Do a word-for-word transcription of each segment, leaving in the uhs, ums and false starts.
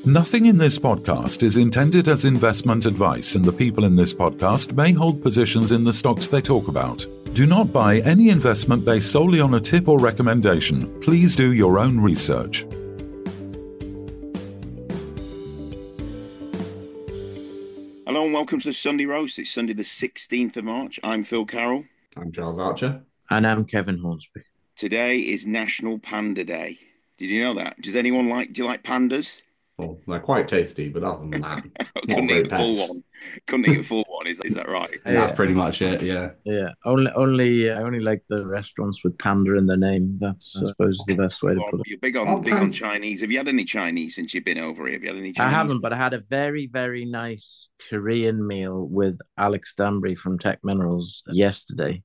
Nothing in this podcast is intended as investment advice, and the people in this podcast may hold positions in the stocks they talk about. Do not buy any investment based solely on a tip or recommendation. Please do your own research. Hello and welcome to the Sunday Roast. It's Sunday the sixteenth of March. I'm Phil Carroll. I'm Charles Archer. And I'm Kevin Hornsby. Today is National Panda Day. Did you know that? Does anyone like, do you like pandas? Well, they're quite tasty, but other than that, Couldn't eat a full one. Couldn't eat a full one, is, is that right? Yeah. That's pretty much it, yeah. Yeah, only only uh, I only like the restaurants with panda in their name. That's, I suppose, the best way to put it. You're big on, Oh, big on Chinese. Have you had any Chinese since you've been over here? Have you had any Chinese? I haven't, but I had a very, very nice Korean meal with Alex Danbury from Tech Minerals yesterday.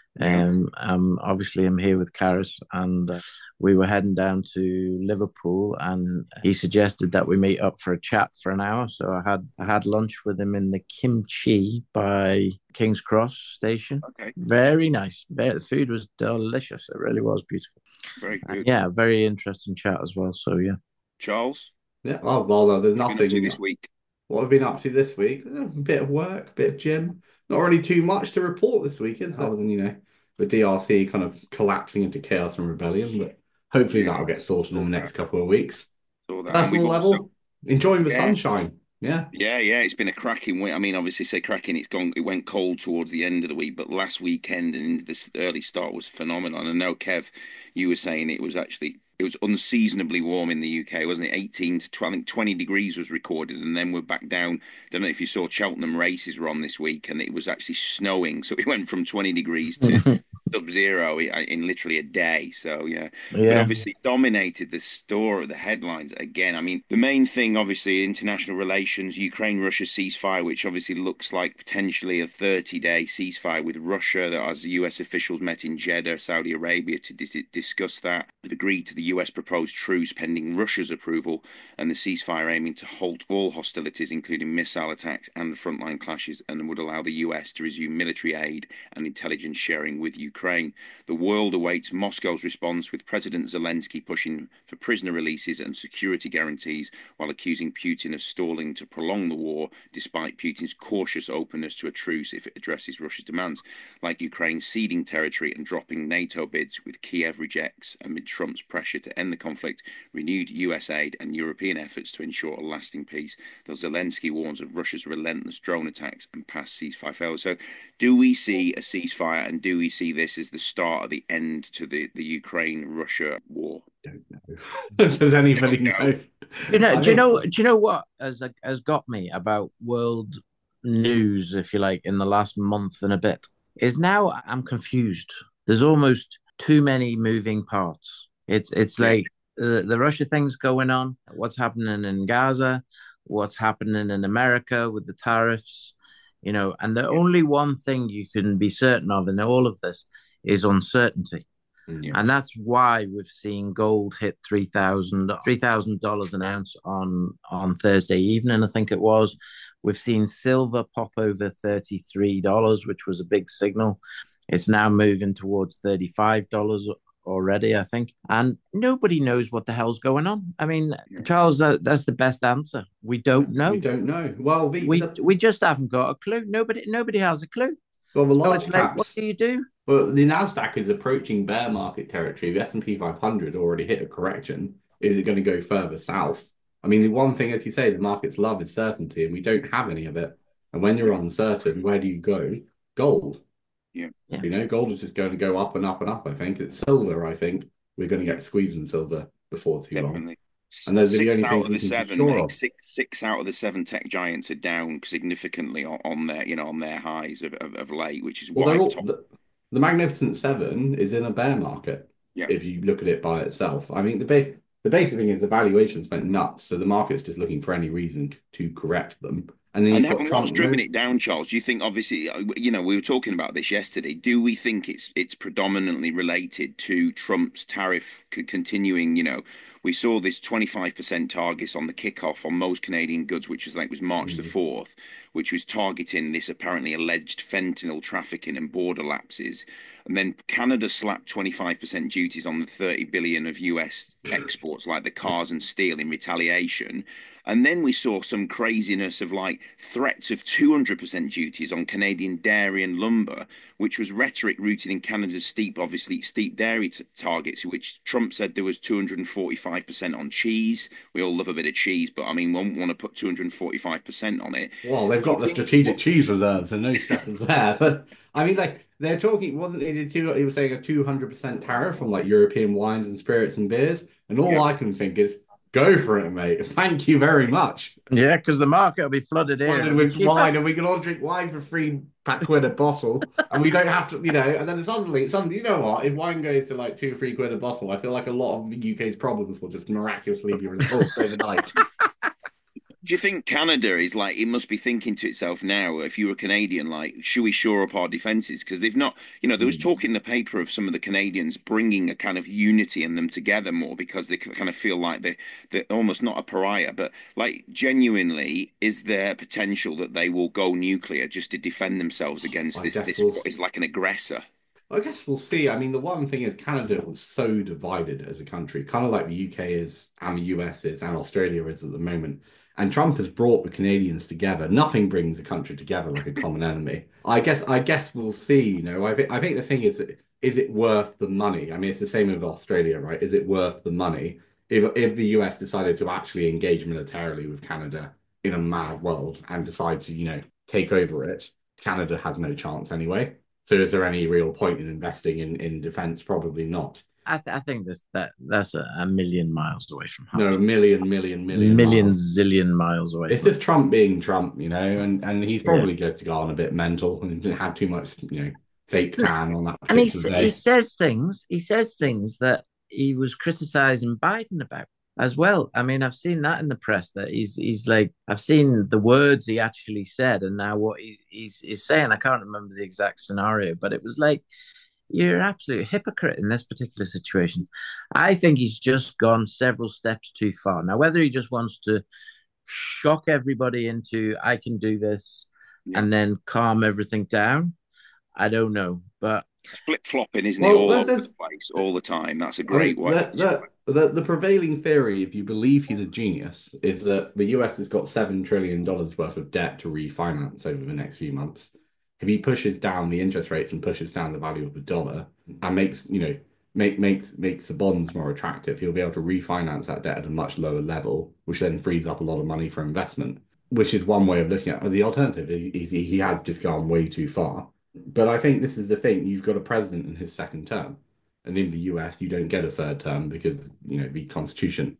Um, um, obviously, I'm here with Karis, and uh, we were heading down to Liverpool, and he suggested that we meet up for a chat for an hour. So I had I had lunch with him in the Kimchi by King's Cross station. Okay, very nice. Very, the food was delicious. It really was beautiful. Very good. And yeah, very interesting chat as well. So yeah, Charles. Yeah. Oh well, no, there's What have you been nothing up to this week. What have been up to this week? A bit of work, a bit of gym. Not really too much to report this week, is there? Other than, you know, the D R C kind of collapsing into chaos and rebellion, but hopefully Yeah, that'll get sorted in the saw next that. couple of weeks. Saw that. And Personal we've level, also- enjoying the Yeah. sunshine. Yeah. Yeah, yeah, it's been a cracking week. I mean, obviously, say cracking, it's gone. It went cold towards the end of the week, but last weekend and into this early start was phenomenal. And I know, Kev, you were saying it was actually it was unseasonably warm in the U K, wasn't it? eighteen to twelve, I think twenty degrees was recorded, and then we're back down. Don't know if you saw Cheltenham races were on this week, and it was actually snowing, so it went from twenty degrees to sub-zero in literally a day. So yeah, yeah. but obviously dominated the store, the headlines again. I mean, the main thing, obviously, international relations, Ukraine-Russia ceasefire, which obviously looks like potentially a thirty-day ceasefire with Russia. That as U S officials met in Jeddah, Saudi Arabia, to dis- discuss that, they've agreed to the U S proposed truce pending Russia's approval, and the ceasefire aiming to halt all hostilities, including missile attacks and the frontline clashes, and would allow the U S to resume military aid and intelligence sharing with Ukraine. The world awaits Moscow's response, with President Zelensky pushing for prisoner releases and security guarantees, while accusing Putin of stalling to prolong the war, despite Putin's cautious openness to a truce if it addresses Russia's demands, like Ukraine ceding territory and dropping NATO bids, with Kiev rejects amid Trump's pressure to end the conflict, renewed U S aid and European efforts to ensure a lasting peace, though Zelensky warns of Russia's relentless drone attacks and past ceasefire failures. So do we see a ceasefire, and do we see this as the start of the end to the, the Ukraine-Russia war? Don't know. Does anybody Don't know. know? You know, I do you think- know? Do you know what has has got me about world news, if you like, in the last month and a bit? Is now I'm confused. There's almost too many moving parts. It's it's Yeah. like the the Russia thing's going on. What's happening in Gaza? What's happening in America with the tariffs? You know, and the only one thing you can be certain of in all of this is uncertainty. Yeah. And that's why we've seen gold hit three thousand three thousand dollars an ounce on, on Thursday evening, I think it was. We've seen silver pop over thirty-three dollars, which was a big signal. It's now moving towards thirty-five dollars already, I think. And nobody knows what the hell's going on. I mean, Charles, that, that's the best answer. We don't know. We don't know. Well, the, We, the, we just haven't got a clue. Nobody nobody has a clue. well, the So large it's like, caps. what do you do? Well, the Nasdaq is approaching bear market territory. The S and P five hundred already hit a correction. Is it going to go further south? I mean, the one thing, as you say, the markets love is certainty, and we don't have any of it. And when you're uncertain, where do you go? Gold. Yeah. Yeah. You know, gold is just going to go up and up and up, I think. It's silver, I think. We're going to get squeezed in silver before too long. Definitely. And those are the Six only out things of we the can be seven, sure I think of. six six out of the seven tech giants are down significantly on, on their, you know, on their highs of, of, of late, which is Well, they're wiped all, off. the, the Magnificent Seven is in a bear market. Yeah. If you look at it by itself. I mean, the ba- the basic thing is the valuations went nuts, so the market's just looking for any reason to correct them. And then And you've got having Trump. what's driven no- it down, Charles? Do you think, obviously, uh, you know, we were talking about this yesterday. Do we think it's it's predominantly related to Trump's tariff c- continuing? You know, we saw this twenty-five percent target on the kickoff on most Canadian goods, which was like was March the fourth, which was targeting this apparently alleged fentanyl trafficking and border lapses. And then Canada slapped twenty-five percent duties on the thirty billion of U S exports, like the cars and steel, in retaliation. And then we saw some craziness of like threats of two hundred percent duties on Canadian dairy and lumber, which was rhetoric rooted in Canada's steep, obviously steep dairy t- targets, which Trump said there was two hundred forty-five percent on cheese. We all love a bit of cheese, but I mean, won't want to put two hundred forty-five percent on it. Well, they've got the strategic cheese reserves, and no stresses there. But I mean, like they're talking, wasn't it? He was saying a two hundred percent tariff on like European wines and spirits and beers, and all yeah. I can think is, go for it, mate. Thank you very much. Yeah, because the market will be flooded in with wine, and we can all drink wine for free quid a bottle, and we don't have to, you know. And then suddenly, suddenly, you know what? If wine goes to like two, three quid a bottle, I feel like a lot of the U K's problems will just miraculously be resolved overnight. Do you think Canada is like, it must be thinking to itself now, if you were Canadian, like, should we shore up our defences? Because they've not, you know, there was talk in the paper of some of the Canadians bringing a kind of unity in them together more because they kind of feel like they, they're almost not a pariah. But like, genuinely, is there potential that they will go nuclear just to defend themselves against this, this we'll... is like an aggressor? I guess we'll see. I mean, the one thing is Canada was so divided as a country, kind of like the U K is and the U S is and Australia is at the moment. And Trump has brought the Canadians together. Nothing brings a country together like a common enemy. I guess I guess we'll see, you know. I, th- I think the thing is, is it worth the money? I mean, it's the same with Australia, right? Is it worth the money? If, if the U S decided to actually engage militarily with Canada in a mad world and decide to, you know, take over it, Canada has no chance anyway. So is there any real point in investing in, in defense? Probably not. I, th- I think this, that that's a, a million miles away from home. No, a million, million, million, million, miles. zillion miles away. It's from just Trump being Trump, you know, and, and he's probably yeah. going to go on a bit mental and had too much, you know, fake tan on that. And he, he says things. He says things that he was criticizing Biden about as well. I mean, I've seen that in the press that he's he's like, I've seen the words he actually said, and now what he's he's, he's saying. I can't remember the exact scenario, but it was like, you're an absolute hypocrite in this particular situation. I think he's just gone several steps too far. Now, whether he just wants to shock everybody into, I can do this, yeah. and then calm everything down, I don't know. But flip-flopping, isn't well, it, all over the place, all the time? That's a great I mean, way. The, the, the, the prevailing theory, if you believe he's a genius, is that the U S has got seven trillion dollars worth of debt to refinance over the next few months. If he pushes down the interest rates and pushes down the value of the dollar and makes, you know, make makes makes the bonds more attractive, he'll be able to refinance that debt at a much lower level, which then frees up a lot of money for investment, which is one way of looking at it. The alternative is he, he has just gone way too far. But I think this is the thing. You've got a president in his second term. And in the U S, you don't get a third term because, you know, the constitution.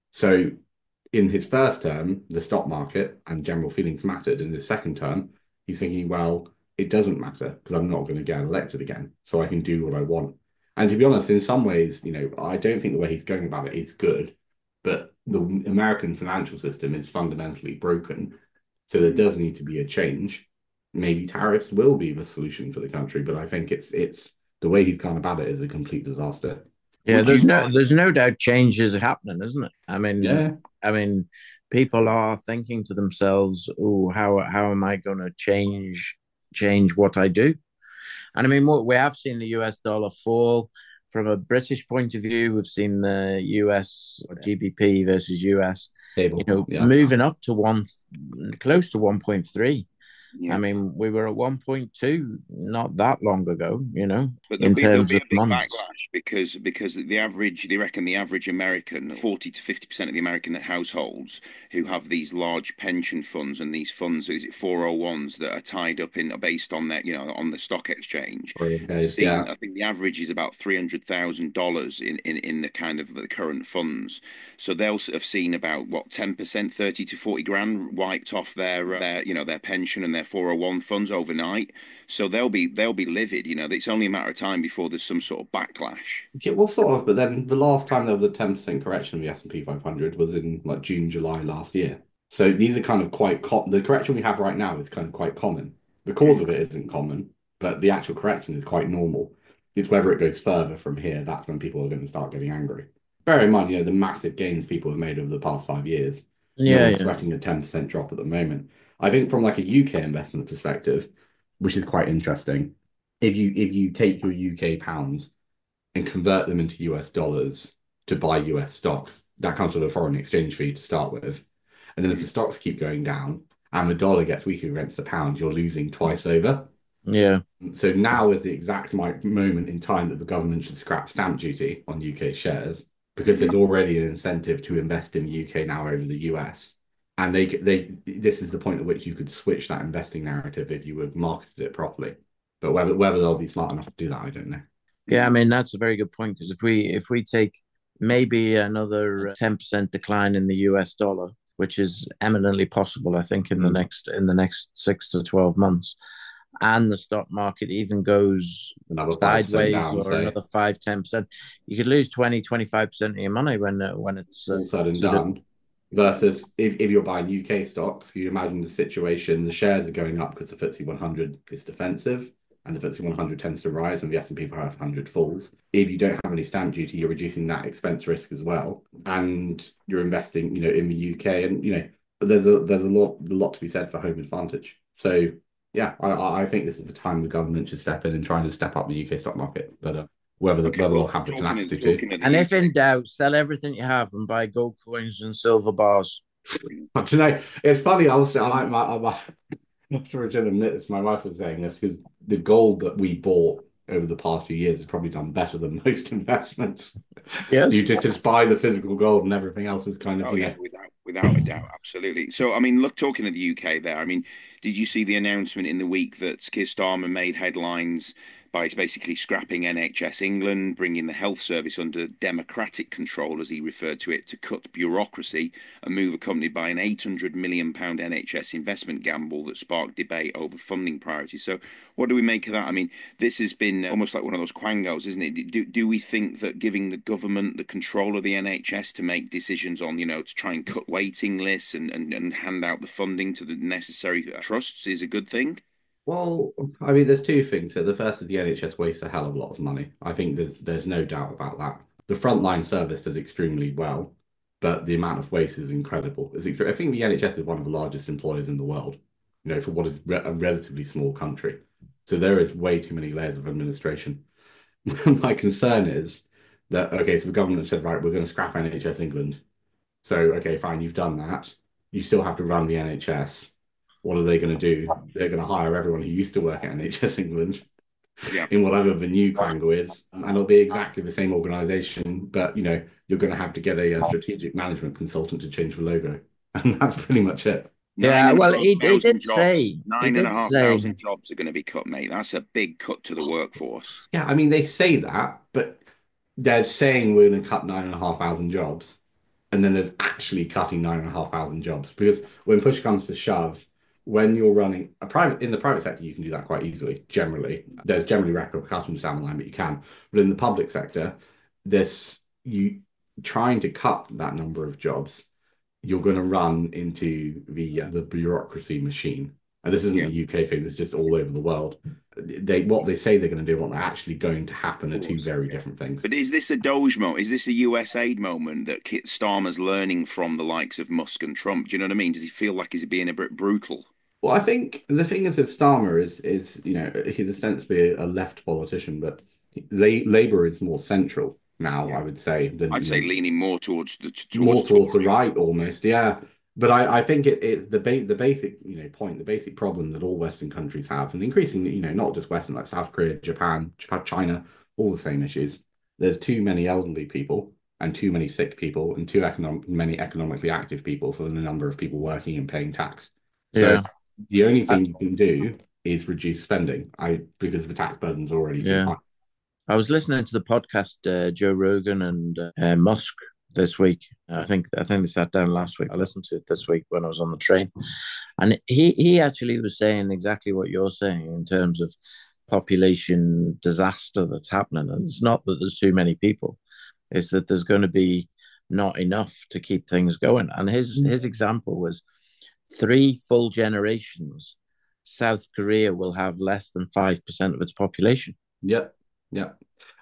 So in his first term, the stock market and general feelings mattered. In his second term, he's thinking, well, it doesn't matter because I'm not going to get elected again, so I can do what I want. And to be honest, in some ways, you know, I don't think the way he's going about it is good, but the American financial system is fundamentally broken. So there does need to be a change. Maybe tariffs will be the solution for the country, but I think it's it's the way he's gone about it is a complete disaster. Yeah, Would there's no there's no doubt change is happening, isn't it? I mean, yeah. I mean, people are thinking to themselves, "Oh, how how am I going to change?" change what I do. And I mean, we have seen the U S dollar fall. From a British point of view, we've seen the U S G B P versus U S, Cable. you know, yeah. moving up to one, close to one point three. Yeah. I mean, we were at one point two not that long ago, you know, but in be, terms be of a big months. Backlash because because the average, they reckon the average American, forty to fifty percent of the American households who have these large pension funds and these funds, is it four oh ones that are tied up in, based on that, you know, on the stock exchange. Okay, see, yeah. I think the average is about three hundred thousand dollars in, in, in the kind of the current funds. So they'll have seen about, what, ten percent, thirty to forty grand wiped off their, uh, their you know, their pension and their four oh one funds overnight, so they'll be they'll be livid. You know, it's only a matter of time before there's some sort of backlash. Yeah, well, sort of. But then the last time there was a ten percent correction of the S and P five hundred was in like June, July last year. So these are kind of quite co- the correction we have right now is kind of quite common. The cause of it isn't common, but the actual correction is quite normal. It's whether it goes further from here. That's when people are going to start getting angry. Bear in mind, you know, the massive gains people have made over the past five years. No Yeah, one's yeah, sweating a ten percent drop at the moment. I think from like a U K investment perspective, which is quite interesting, if you if you take your U K pounds and convert them into U S dollars to buy U S stocks, that comes with a foreign exchange fee to start with. And then if the stocks keep going down and the dollar gets weaker against the pound, you're losing twice over. yeah. So now is the exact moment in time that the government should scrap stamp duty on U K shares because there's already an incentive to invest in the U K now over the U S. And they they this is the point at which you could switch that investing narrative if you would marketed it properly. But whether whether they'll be smart enough to do that, I don't know. Yeah, I mean that's a very good point because if we if we take maybe another ten percent decline in the U S dollar, which is eminently possible, I think, in the Mm. next in the next six to twelve months, and the stock market even goes Another five percent sideways down, or say, another five ten percent, you could lose twenty twenty five percent of your money when uh, when it's uh, all said and sort of done. Versus if, if you're buying U K stocks, you imagine the situation, the shares are going up because the FTSE one hundred is defensive and the FTSE one hundred tends to rise when the S and P five hundred falls. If you don't have any stamp duty, you're reducing that expense risk as well. And you're investing, you know, in the U K and, you know, there's a there's a lot a lot to be said for home advantage. So yeah, I, I think this is the time the government should step in and try to step up the U K stock market. But uh, whether Okay, whether they'll well, have the talking of tenacity to. talking of the and if U K, in doubt, sell everything you have and buy gold coins and silver bars. But you know, it's funny. I was, I like my, my, I'm not sure I should admit this. My wife was saying this because the gold that we bought over the past few years has probably done better than most investments. You Yes. just just buy the physical gold and everything else is kind of, oh you yeah, know, without without a doubt, absolutely. So, I mean, look, talking of the U K there, I mean, did you see the announcement in the week that Keir Starmer made headlines by basically scrapping N H S England, bringing the health service under democratic control, as he referred to it, to cut bureaucracy, a move accompanied by an eight hundred million pound N H S investment gamble that sparked debate over funding priorities. So, what do we make of that? I mean, this has been almost like one of those quangos, isn't it? Do, do we think that giving the government the control of the N H S to make decisions on, you know, to try and cut waiting lists and, and, and hand out the funding to the necessary trusts is a good thing? well, I mean, there's two things. So the first is the N H S wastes a hell of a lot of money. I think there's there's no doubt about that. The frontline service does extremely well, but the amount of waste is incredible. It's extre- I think the N H S is one of the largest employers in the world, you know, for what is re a relatively small country. So there is way too many layers of administration. My concern is that, okay, so the government said, right, we're going to scrap N H S England. So, okay, fine, you've done that. You still have to run the N H S. What are they going to do? They're going to hire everyone who used to work at N H S England Yeah. in whatever the new quangle is, and it'll be exactly the same organization, but you know, you're going to have to get a, a strategic management consultant to change the logo, and that's pretty much it. Nine Yeah, and a well, half he, he thousand did jobs. say, he Nine and a did half say, thousand jobs are going to be cut, mate. That's a big cut to the workforce. Yeah, I mean, they say that, but they're saying we're going to cut nine and a half thousand jobs, and then there's actually cutting nine and a half thousand jobs because when push comes to shove, when you're running a private in the private sector, you can do that quite easily. Generally, there's generally repercussions down the line, but you can. But in the public sector, this you trying to cut that number of jobs, you're going to run into the uh, the bureaucracy machine. And this isn't Yeah. a U K thing; it's just all over the world. They what they say they're going to do, what they're actually going to happen, are Of two course. very Yeah. different things. But is this a Doge moment? Is this a U S aid moment that Kit Starmer's learning from the likes of Musk and Trump? Do you know what I mean? Does he feel like he's being a bit brutal? Well, I think the thing is with Starmer is is you know he's ostensibly a, a left politician, but La Labour is more central now, Yeah. I would say, than I'd you say know leaning more towards the towards more towards the Tory. right almost, yeah. But I, I think it, it's the ba the basic you know point, the basic problem that all Western countries have, and increasingly you know not just Western like South Korea, Japan, Japan, China, all the same issues. There's too many elderly people and too many sick people and too economic many economically active people for the number of people working and paying tax. So yeah, the only I, thing you can do is reduce spending. I because the tax burden's already too yeah. high. I was listening to the podcast, uh, Joe Rogan and uh, Musk this week. I think I think they sat down last week. I listened to it this week when I was on the train, and he he actually was saying exactly what you're saying in terms of population disaster that's happening. And it's not that there's too many people; it's that there's going to be not enough to keep things going. And his his example was three full generations. South Korea will have less than five percent of its population. Yep, yep.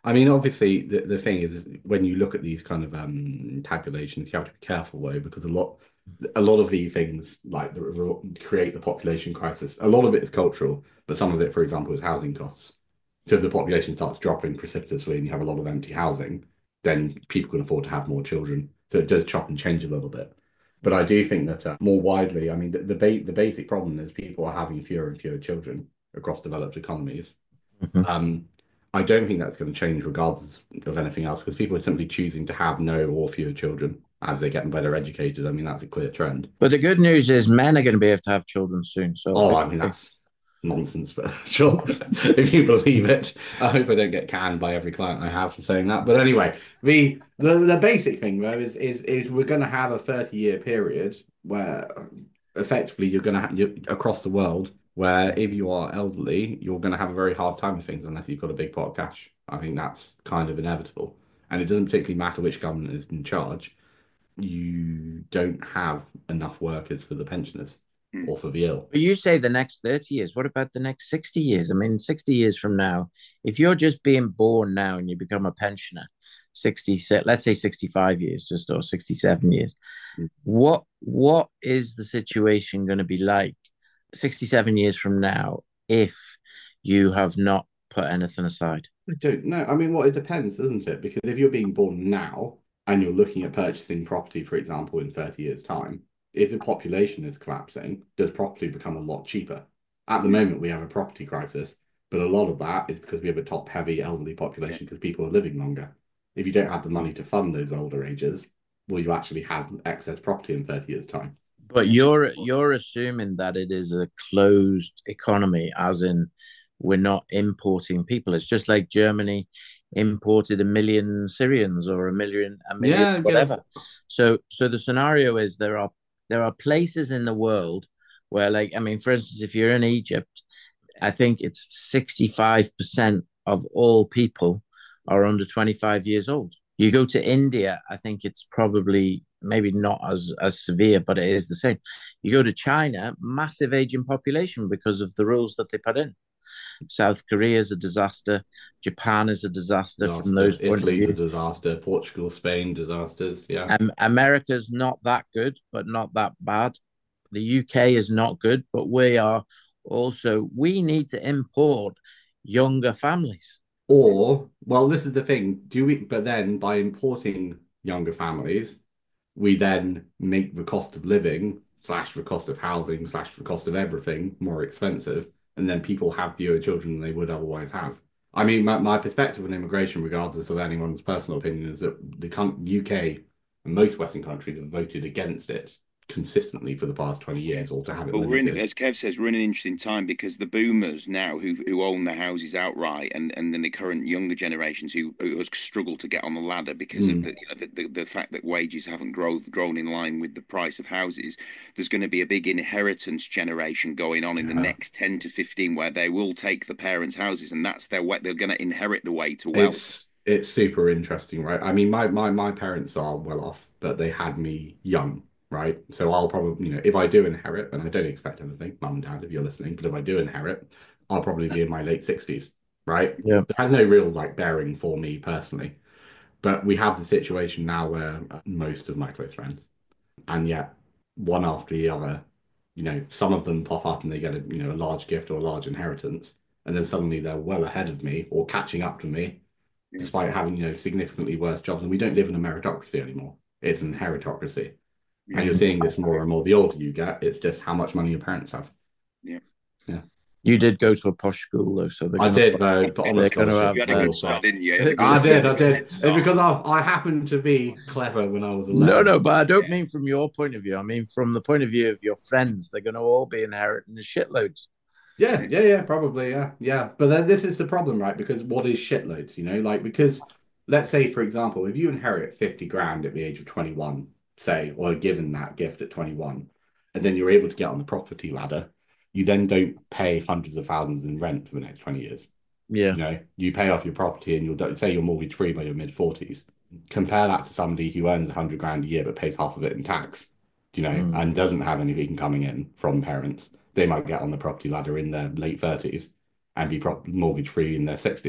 I mean, obviously, the, the thing is, is when you look at these kind of um, tabulations, you have to be careful though, because a lot, a lot of the things like the, create the population crisis. A lot of it is cultural, but some of it, for example, is housing costs. So if the population starts dropping precipitously and you have a lot of empty housing, then people can afford to have more children. So it does chop and change a little bit. But I do think that uh, more widely, I mean, the the, ba the basic problem is people are having fewer and fewer children across developed economies. Mhm. Um, I don't think that's going to change regardless of anything else because people are simply choosing to have no or fewer children as they get better educated. I mean, that's a clear trend. But the good news is men are going to be able to have children soon. So Oh, I mean, that's nonsense, but sure, if you believe it. I hope I don't get canned by every client I have for saying that. But anyway, the the, the basic thing though is is is we're going to have a thirty year period where effectively you're going to have you across the world where if you are elderly, you're going to have a very hard time with things unless you've got a big pot of cash. I think that's kind of inevitable, and it doesn't particularly matter which government is in charge. You don't have enough workers for the pensioners Mm. or for the ill. But you say the next thirty years. What about the next sixty years? I mean, sixty years from now, if you're just being born now and you become a pensioner, sixty, let's say sixty-five years just or sixty-seven years, Mm. what what is the situation going to be like sixty-seven years from now if you have not put anything aside? I don't know. I mean, well, it depends, doesn't it? Because if you're being born now and you're looking at purchasing property, for example, in thirty years' time, if the population is collapsing, does property become a lot cheaper? At the moment, we have a property crisis, but a lot of that is because we have a top-heavy elderly population because people are living longer. If you don't have the money to fund those older ages, will you actually have excess property in thirty years' time? But you're you're assuming that it is a closed economy, as in we're not importing people. It's just like Germany imported a million Syrians or a million a million Yeah, whatever. yeah. So so the scenario is there are there are places in the world where, like, I mean, for instance, if you're in Egypt, I think it's sixty-five percent of all people are under twenty-five years old. You go to India, I think it's probably maybe not as as severe, but it is the same. You go to China, massive aging population because of the rules that they put in. South Korea is a disaster. Japan is a disaster, disaster. from those point Italy's of view. a disaster. Portugal, Spain, disasters. Yeah. Um, America's not that good, but not that bad. The U K is not good, but we are also, we need to import younger families. Or, well, this is the thing. Do we, but then by importing younger families, we then make the cost of living slash the cost of housing slash the cost of everything more expensive. And then people have fewer children than they would otherwise have. I mean, my, my perspective on immigration, regardless of anyone's personal opinion, is that the U K and most Western countries have voted against it consistently for the past twenty years, or to have it well, limited. we're in, as Kev says, we're in an interesting time because the boomers now who who own the houses outright, and and then the current younger generations who who have struggled to get on the ladder because mm. of the, you know, the, the the fact that wages haven't grown grown in line with the price of houses. There's going to be a big inheritance generation going on in yeah. the next ten to fifteen where they will take the parents' houses, and that's their way. They're going to inherit the way to wealth. It's, it's super interesting, right? I mean, my my my parents are well off, but they had me young. Right. So I'll probably, you know, if I do inherit, and I don't expect anything, mum and dad, if you're listening, but if I do inherit, I'll probably be in my late sixties. Right. Yeah. It has no real like bearing for me personally. But we have the situation now where most of my close friends, and yet one after the other, you know, some of them pop up and they get a, you know, a large gift or a large inheritance. And then suddenly they're well ahead of me or catching up to me, yeah. despite having, you know, significantly worse jobs. And we don't live in a meritocracy anymore. It's an inheritocracy. And you're seeing this more and more the older you get. It's just how much money your parents have. Yeah. Yeah. You did go to a posh school, though, so I did, though, but on a scholarship. You had a good start, didn't you? I did, I did. It's because I, I happened to be clever when I was eleven. No, no, but I don't mean from your point of view. I mean from the point of view of your friends. They're going to all be inheriting the shitloads. Yeah, yeah, yeah, probably, yeah, yeah. But then this is the problem, right? Because what is shitloads, you know? Like, because let's say, for example, if you inherit fifty grand at the age of twenty-one, say, or given that gift at twenty-one, and then you're able to get on the property ladder, you then don't pay hundreds of thousands in rent for the next twenty years. Yeah. You know, you pay off your property and you'll say you're mortgage free by your mid forties. Compare that to somebody who earns a hundred grand a year but pays half of it in tax, you know, mm. and doesn't have anything coming in from parents. They might get on the property ladder in their late thirties and be mortgage free in their sixties.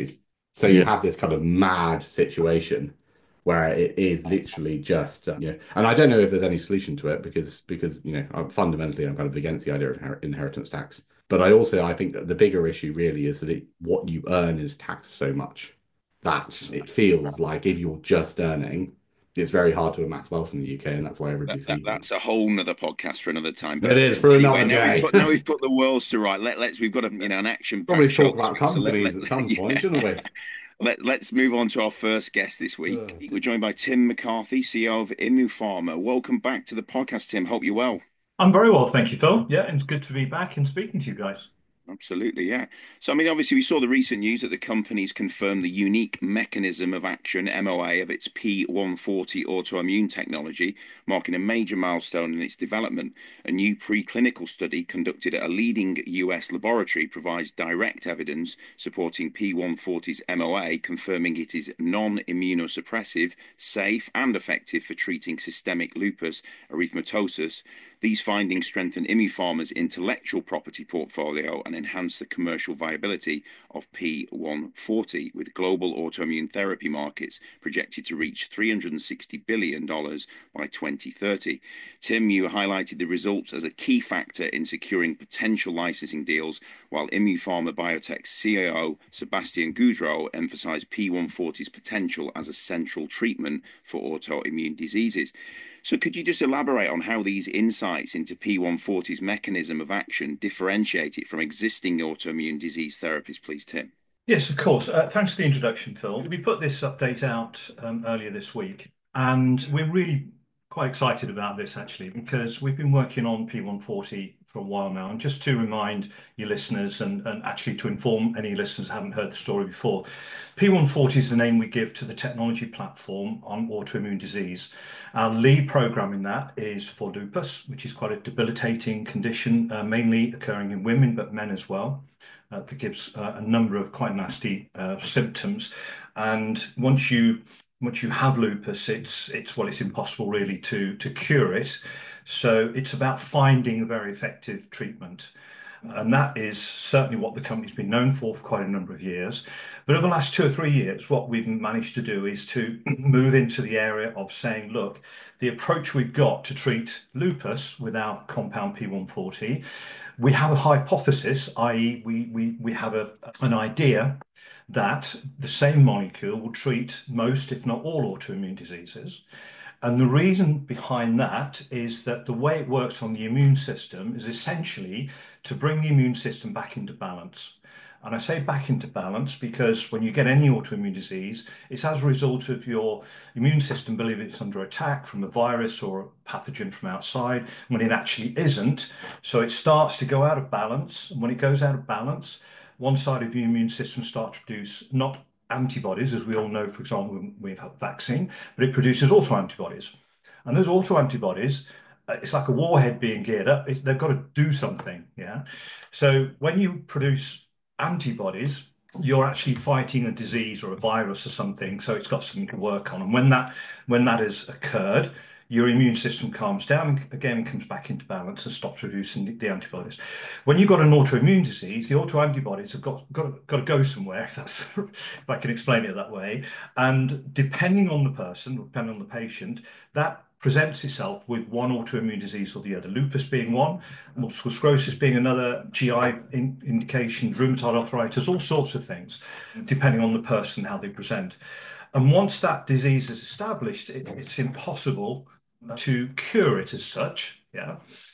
So you Yeah. have this kind of mad situation where it is literally just, uh, you know, and I don't know if there's any solution to it because because you know I'm, fundamentally I'm kind of against the idea of inher- inheritance tax. But I also I think that the bigger issue really is that it, what you earn is taxed so much that it feels like if you're just earning, it's very hard to amass wealth in the U K, and that's why That, everybody's that leaving. that's a whole nother podcast for another time. It But is for anyway, another now we've day. put now we've put the worlds to right. Let let's we've got a you know an action Probably packed show talk this about week. So let let companies at some point, yeah. shouldn't we? Let, let's move on to our first guest this week. Uh, We're joined by Tim McCarthy, C E O of Imu Pharma. Welcome back to the podcast, Tim. Hope you're well. I'm very well, thank you, Phil. Yeah, and it's good to be back and speaking to you guys. Absolutely, yeah. So, I mean, obviously, we saw the recent news that the company's confirmed the unique mechanism of action, M O A, of its P one forty autoimmune technology, marking a major milestone in its development. A new preclinical study conducted at a leading U S laboratory provides direct evidence supporting P one forty's M O A, confirming it is non-immunosuppressive, safe, and effective for treating systemic lupus erythematosus. These findings strengthen Immupharma's intellectual property portfolio and enhance the commercial viability of P one forty, with global autoimmune therapy markets projected to reach three hundred sixty billion dollars by twenty thirty. Tim, you highlighted the results as a key factor in securing potential licensing deals, while Immupharma Biotech's C E O, Sebastian Goudreau, emphasized P one forty's potential as a central treatment for autoimmune diseases. So could you just elaborate on how these insights into P one forty's mechanism of action differentiate it from existing autoimmune disease therapies, please, Tim? Yes, of course. Uh, thanks for the introduction, Phil. We put this update out um, earlier this week, and we're really quite excited about this actually, because we've been working on P one forty for a while now. And just to remind your listeners, and, and actually to inform any listeners who haven't heard the story before, P one forty is the name we give to the technology platform on autoimmune disease. Our lead program in that is for lupus, which is quite a debilitating condition, uh, mainly occurring in women, but men as well. Uh, that gives uh, a number of quite nasty uh, symptoms. And once you once you have lupus, it's it's well, it's impossible really to to cure it. So it's about finding a very effective treatment. And that is certainly what the company's been known for for quite a number of years. But over the last two or three years, what we've managed to do is to move into the area of saying, look, the approach we've got to treat lupus with our compound P one forty, we have a hypothesis, that is we, we, we have a, an idea that the same molecule will treat most, if not all, autoimmune diseases. And the reason behind that is that the way it works on the immune system is essentially to bring the immune system back into balance. And I say back into balance because when you get any autoimmune disease, it's as a result of your immune system believing it's under attack from a virus or a pathogen from outside, when it actually isn't. So it starts to go out of balance. And when it goes out of balance, one side of your immune system starts to produce not antibodies, as we all know, for example, we've had vaccine, but it produces autoantibodies. And those autoantibodies, it's like a warhead being geared up. It's, they've got to do something, yeah? So when you produce antibodies, you're actually fighting a disease or a virus or something, so it's got something to work on. And when that when that has occurred, your immune system calms down again, comes back into balance and stops producing the antibodies. When you've got an autoimmune disease, the autoantibodies have got, got, got to go somewhere, if, that's, if I can explain it that way. And depending on the person, depending on the patient, that presents itself with one autoimmune disease or the other, lupus being one, multiple sclerosis being another, G I in, indications, rheumatoid arthritis, all sorts of things, depending on the person, how they present. And once that disease is established, it, it's impossible to cure it as such, yeah.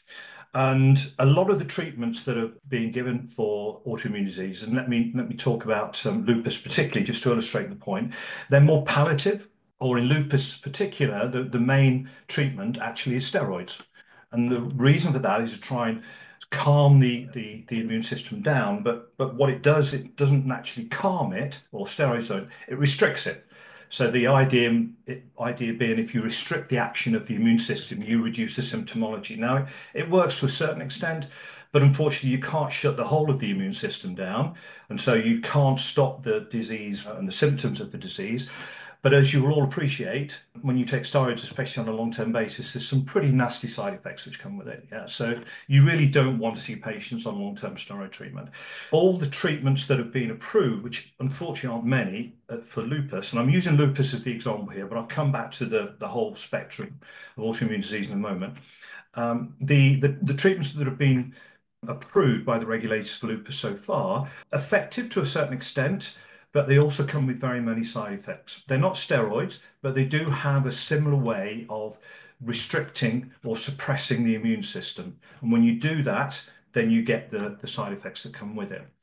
And a lot of the treatments that are being given for autoimmune disease, and let me let me talk about um, lupus particularly, just to illustrate the point, they're more palliative, or in lupus particular, the, the main treatment actually is steroids. And the reason for that is to try and calm the, the, the immune system down, but but what it does, it doesn't actually calm it, or steroids don't, it restricts it. So the idea, idea being, if you restrict the action of the immune system, you reduce the symptomology. Now, it, it works to a certain extent, but unfortunately, you can't shut the whole of the immune system down. And so you can't stop the disease and the symptoms of the disease. But as you will all appreciate, when you take steroids, especially on a long-term basis, there's some pretty nasty side effects which come with it. Yeah, so you really don't want to see patients on long-term steroid treatment. All the treatments that have been approved, which unfortunately aren't many, uh, for lupus, and I'm using lupus as the example here, but I'll come back to the, the whole spectrum of autoimmune disease in a moment. Um, the, the, the treatments that have been approved by the regulators for lupus so far, effective to a certain extent, but they also come with very many side effects. They're not steroids, but they do have a similar way of restricting or suppressing the immune system. And when you do that, then you get the, the side effects that come with it.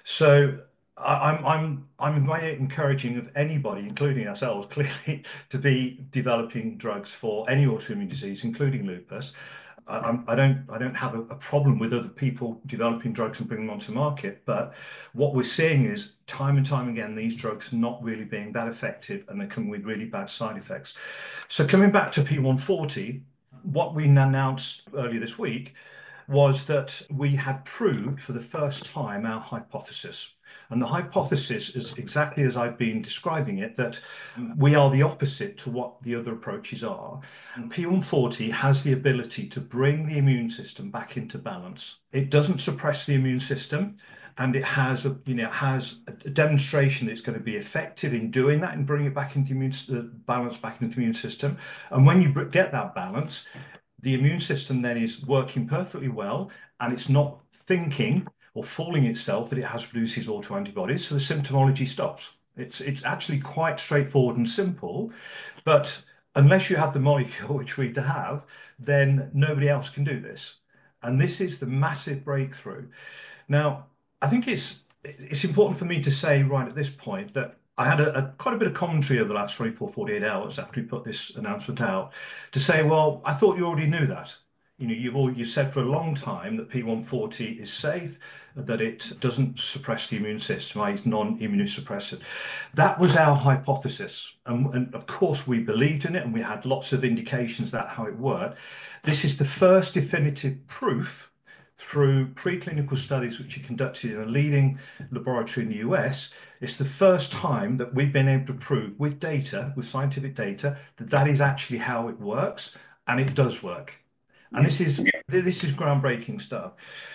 So I'm I'm I'm very encouraging of anybody, including ourselves, clearly, to be developing drugs for any autoimmune disease, including lupus. I, I'm- I don't I don't have a, a problem with other people developing drugs and bringing them onto market, but what we're seeing is time and time again these drugs not really being that effective, and they come with really bad side effects. So coming back to P one forty, what we announced earlier this week was that we had proved for the first time our hypothesis. And the hypothesis is exactly as I've been describing it, that we are the opposite to what the other approaches are. And P one forty has the ability to bring the immune system back into balance. It doesn't suppress the immune system, and it has a, you know, has a demonstration that it's going to be effective in doing that and bringing it back into immune uh, balance back into the immune system. And when you get that balance, the immune system then is working perfectly well, and it's not thinking or fooling itself that it has to produce these autoantibodies, so the symptomology stops. It's it's actually quite straightforward and simple, but unless you have the molecule, which we have, then nobody else can do this. And this is the massive breakthrough. Now, I think it's it's important for me to say right at this point that I had a, a quite a bit of commentary over the last twenty-four, forty-eight hours after we put this announcement out to say, well, I thought you already knew that. You know, you've all you've said for a long time that P one forty is safe, that it doesn't suppress the immune system, that is non-immunosuppressive. That was our hypothesis, and, and of course we believed in it, and we had lots of indications that how it worked. This is the first definitive proof through preclinical studies which are conducted in a leading laboratory in the U S. It's the first time that we've been able to prove with data, with scientific data, that that is actually how it works, and it does work. And this is this is groundbreaking stuff.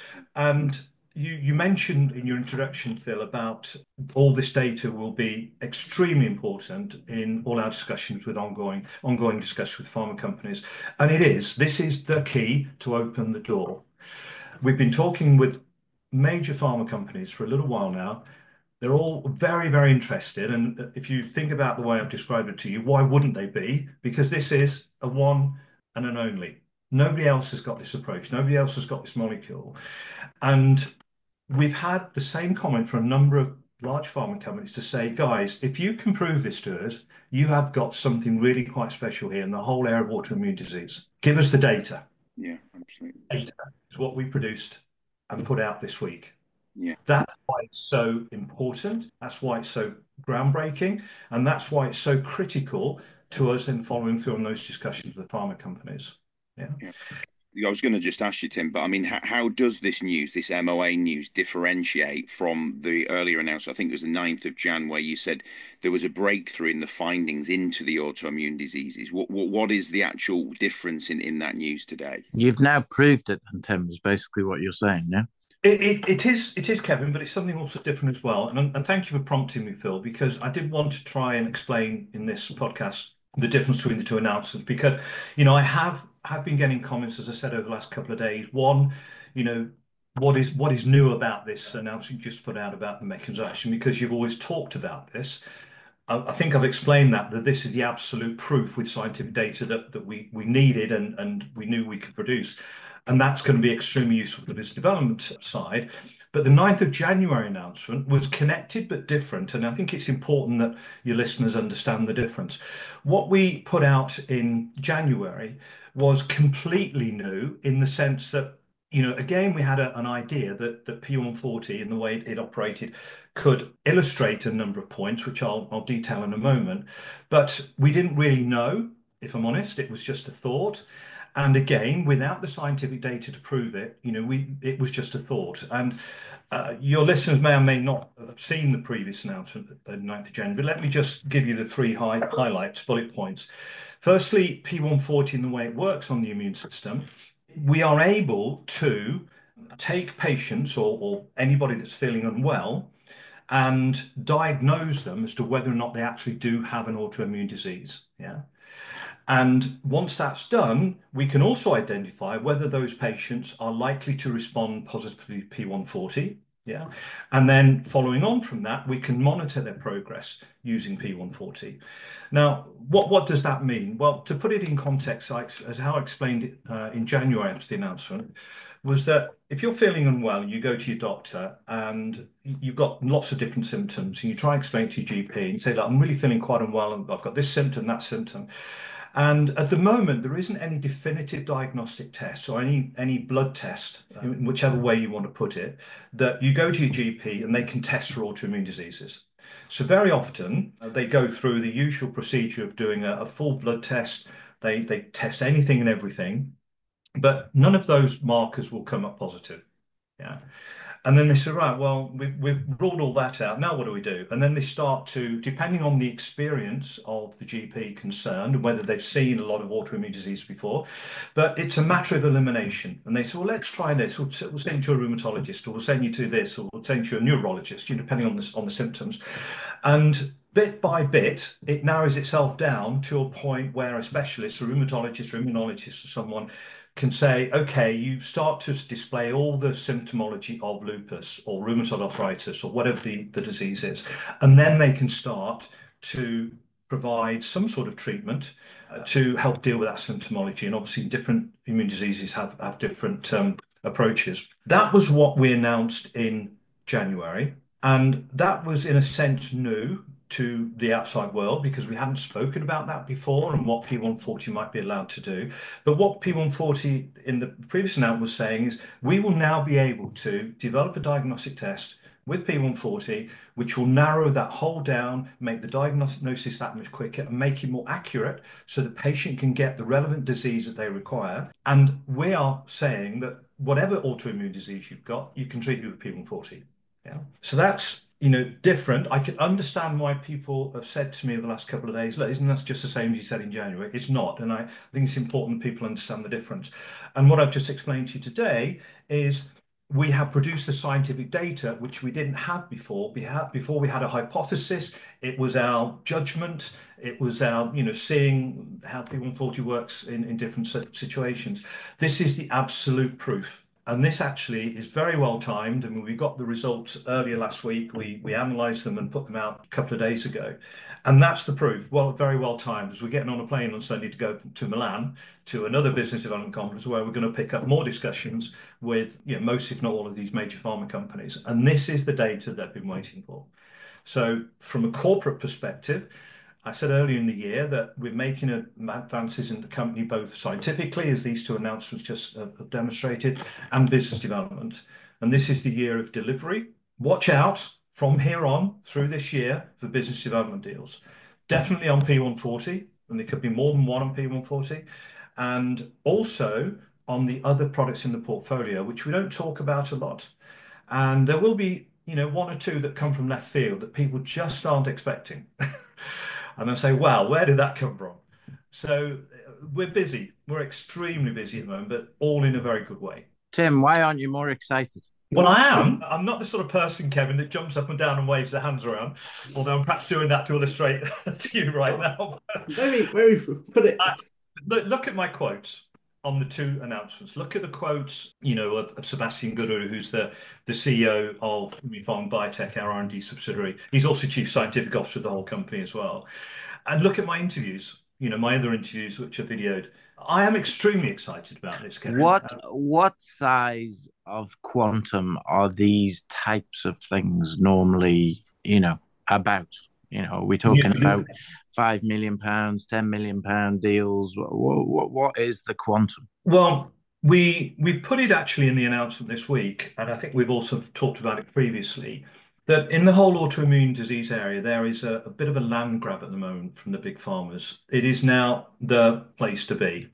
And you you mentioned in your introduction, Phil, about all this data will be extremely important in all our discussions with ongoing ongoing discussions with pharma companies. And it is. This is the key to open the door. We've been talking with major pharma companies for a little while now. They're all very, very interested. And if you think about the way I've described it to you, why wouldn't they be? Because this is a one and an only. Nobody else has got this approach. Nobody else has got this molecule. And we've had the same comment from a number of large pharma companies to say, guys, if you can prove this to us, you have got something really quite special here in the whole area of autoimmune disease. Give us the data. Yeah, absolutely. Data is what we produced and put out this week. Yeah. That's why it's so important. That's why it's so groundbreaking. And that's why it's so critical to us in following through on those discussions with pharma companies. Yeah. Yeah. I was going to just ask you, Tim, but I mean, how, how does this news, this M O A news, differentiate from the earlier announcement? I think it was the ninth of January, where you said there was a breakthrough in the findings into the autoimmune diseases. What what, what is the actual difference in, in that news today? You've now proved it, then, Tim, is basically what you're saying, yeah? It, it, it is, it is, Kevin, but it's something also different as well. And, and thank you for prompting me, Phil, because I did want to try and explain in this podcast the difference between the two announcements, because, you know, I have have been getting comments, as I said, over the last couple of days. One, you know, what is what is new about this announcement you just put out about the mechanism of action? Because you've always talked about this. I, I think I've explained that that this is the absolute proof with scientific data that that we we needed and and we knew we could produce, and that's going to be extremely useful for the business development side. But the ninth of January announcement was connected but different. And I think it's important that your listeners understand the difference. What we put out in January was completely new in the sense that, you know, again, we had a, an idea that, that P one forty and the way it operated could illustrate a number of points, which I'll, I'll detail in a moment. But we didn't really know, if I'm honest. It was just a thought. And again, without the scientific data to prove it, you know, we it was just a thought. And uh, your listeners may or may not have seen the previous announcement at ninth of January, but let me just give you the three high, highlights, bullet points. Firstly, P one forty and the way it works on the immune system, we are able to take patients or, or anybody that's feeling unwell and diagnose them as to whether or not they actually do have an autoimmune disease. Yeah. And once that's done, we can also identify whether those patients are likely to respond positively to P one forty. Yeah. And then following on from that, we can monitor their progress using P one forty. Now, what, what does that mean? Well, to put it in context, as how I explained it uh, in January after the announcement, was that if you're feeling unwell, you go to your doctor and you've got lots of different symptoms, and you try and explain to your G P and say, look, I'm really feeling quite unwell, and I've got this symptom, that symptom. And at the moment, there isn't any definitive diagnostic test or any, any blood test, in whichever way you want to put it, that you go to your G P and they can test for autoimmune diseases. So very often uh, they go through the usual procedure of doing a, a full blood test. They, they test anything and everything, but none of those markers will come up positive. Yeah. And then they say, right, well, we've, we've ruled all that out. Now what do we do? And then they start to, depending on the experience of the G P concerned, and whether they've seen a lot of autoimmune disease before, but it's a matter of elimination. And they say, well, let's try this. We'll, we'll send you to a rheumatologist, or we'll send you to this, or we'll send you to a neurologist, you know, depending on the, on the symptoms. And bit by bit, it narrows itself down to a point where a specialist, a rheumatologist, or immunologist, or someone can say, okay, you start to display all the symptomology of lupus or rheumatoid arthritis or whatever the, the disease is. And then they can start to provide some sort of treatment uh, to help deal with that symptomology. And obviously different immune diseases have, have different um, approaches. That was what we announced in January. And that was in a sense new to the outside world, because we hadn't spoken about that before and what P one forty might be allowed to do. But what P one forty in the previous announcement was saying is we will now be able to develop a diagnostic test with P one forty, which will narrow that hole down, make the diagnosis that much quicker, and make it more accurate so the patient can get the relevant disease that they require. And we are saying that whatever autoimmune disease you've got, you can treat it with P one forty. Yeah. So that's, you know, different. I can understand why people have said to me over the last couple of days, look, isn't that just the same as you said in January? It's not. And I think it's important that people understand the difference. And what I've just explained to you today is we have produced the scientific data, which we didn't have before. We had, before we had a hypothesis. It was our judgment. It was our, you know, seeing how P one forty works in, in different situations. This is the absolute proof. And this actually is very well timed. I mean, we got the results earlier last week. We we analysed them and put them out a couple of days ago. And that's the proof. Well, very well timed, as we're getting on a plane on Sunday to go to Milan to another business development conference where we're going to pick up more discussions with, you know, most, if not all, of these major pharma companies. And this is the data they've been waiting for. So from a corporate perspective, I said earlier in the year that we're making advances in the company, both scientifically, as these two announcements just have demonstrated, and business development. And this is the year of delivery. Watch out from here on through this year for business development deals. Definitely on P one forty, and there could be more than one on P one forty, and also on the other products in the portfolio, which we don't talk about a lot. And there will be, you know, one or two that come from left field that people just aren't expecting. And I say, wow, where did that come from? So we're busy. We're extremely busy at the moment, but all in a very good way. Tim, why aren't you more excited? Well, I am. I'm not the sort of person, Kevin, that jumps up and down and waves their hands around, although I'm perhaps doing that to illustrate to you right now. Maybe, maybe put it. I, look, look at my quotes on the two announcements. Look at the quotes, you know, of, of Sebastian Guru, who's the, the C E O of Humifon Biotech, our R and D subsidiary. He's also Chief Scientific Officer of the whole company as well. And look at my interviews, you know, my other interviews, which are videoed. I am extremely excited about this, Kevin. What, what size of quantum are these types of things normally, you know, about? You know, are we talking yeah. about five million pounds, ten million pound deals? What, what, what is the quantum? Well, we we put it actually in the announcement this week, and I think we've also talked about it previously, that in the whole autoimmune disease area, there is a, a bit of a land grab at the moment from the big pharmas. It is now the place to be.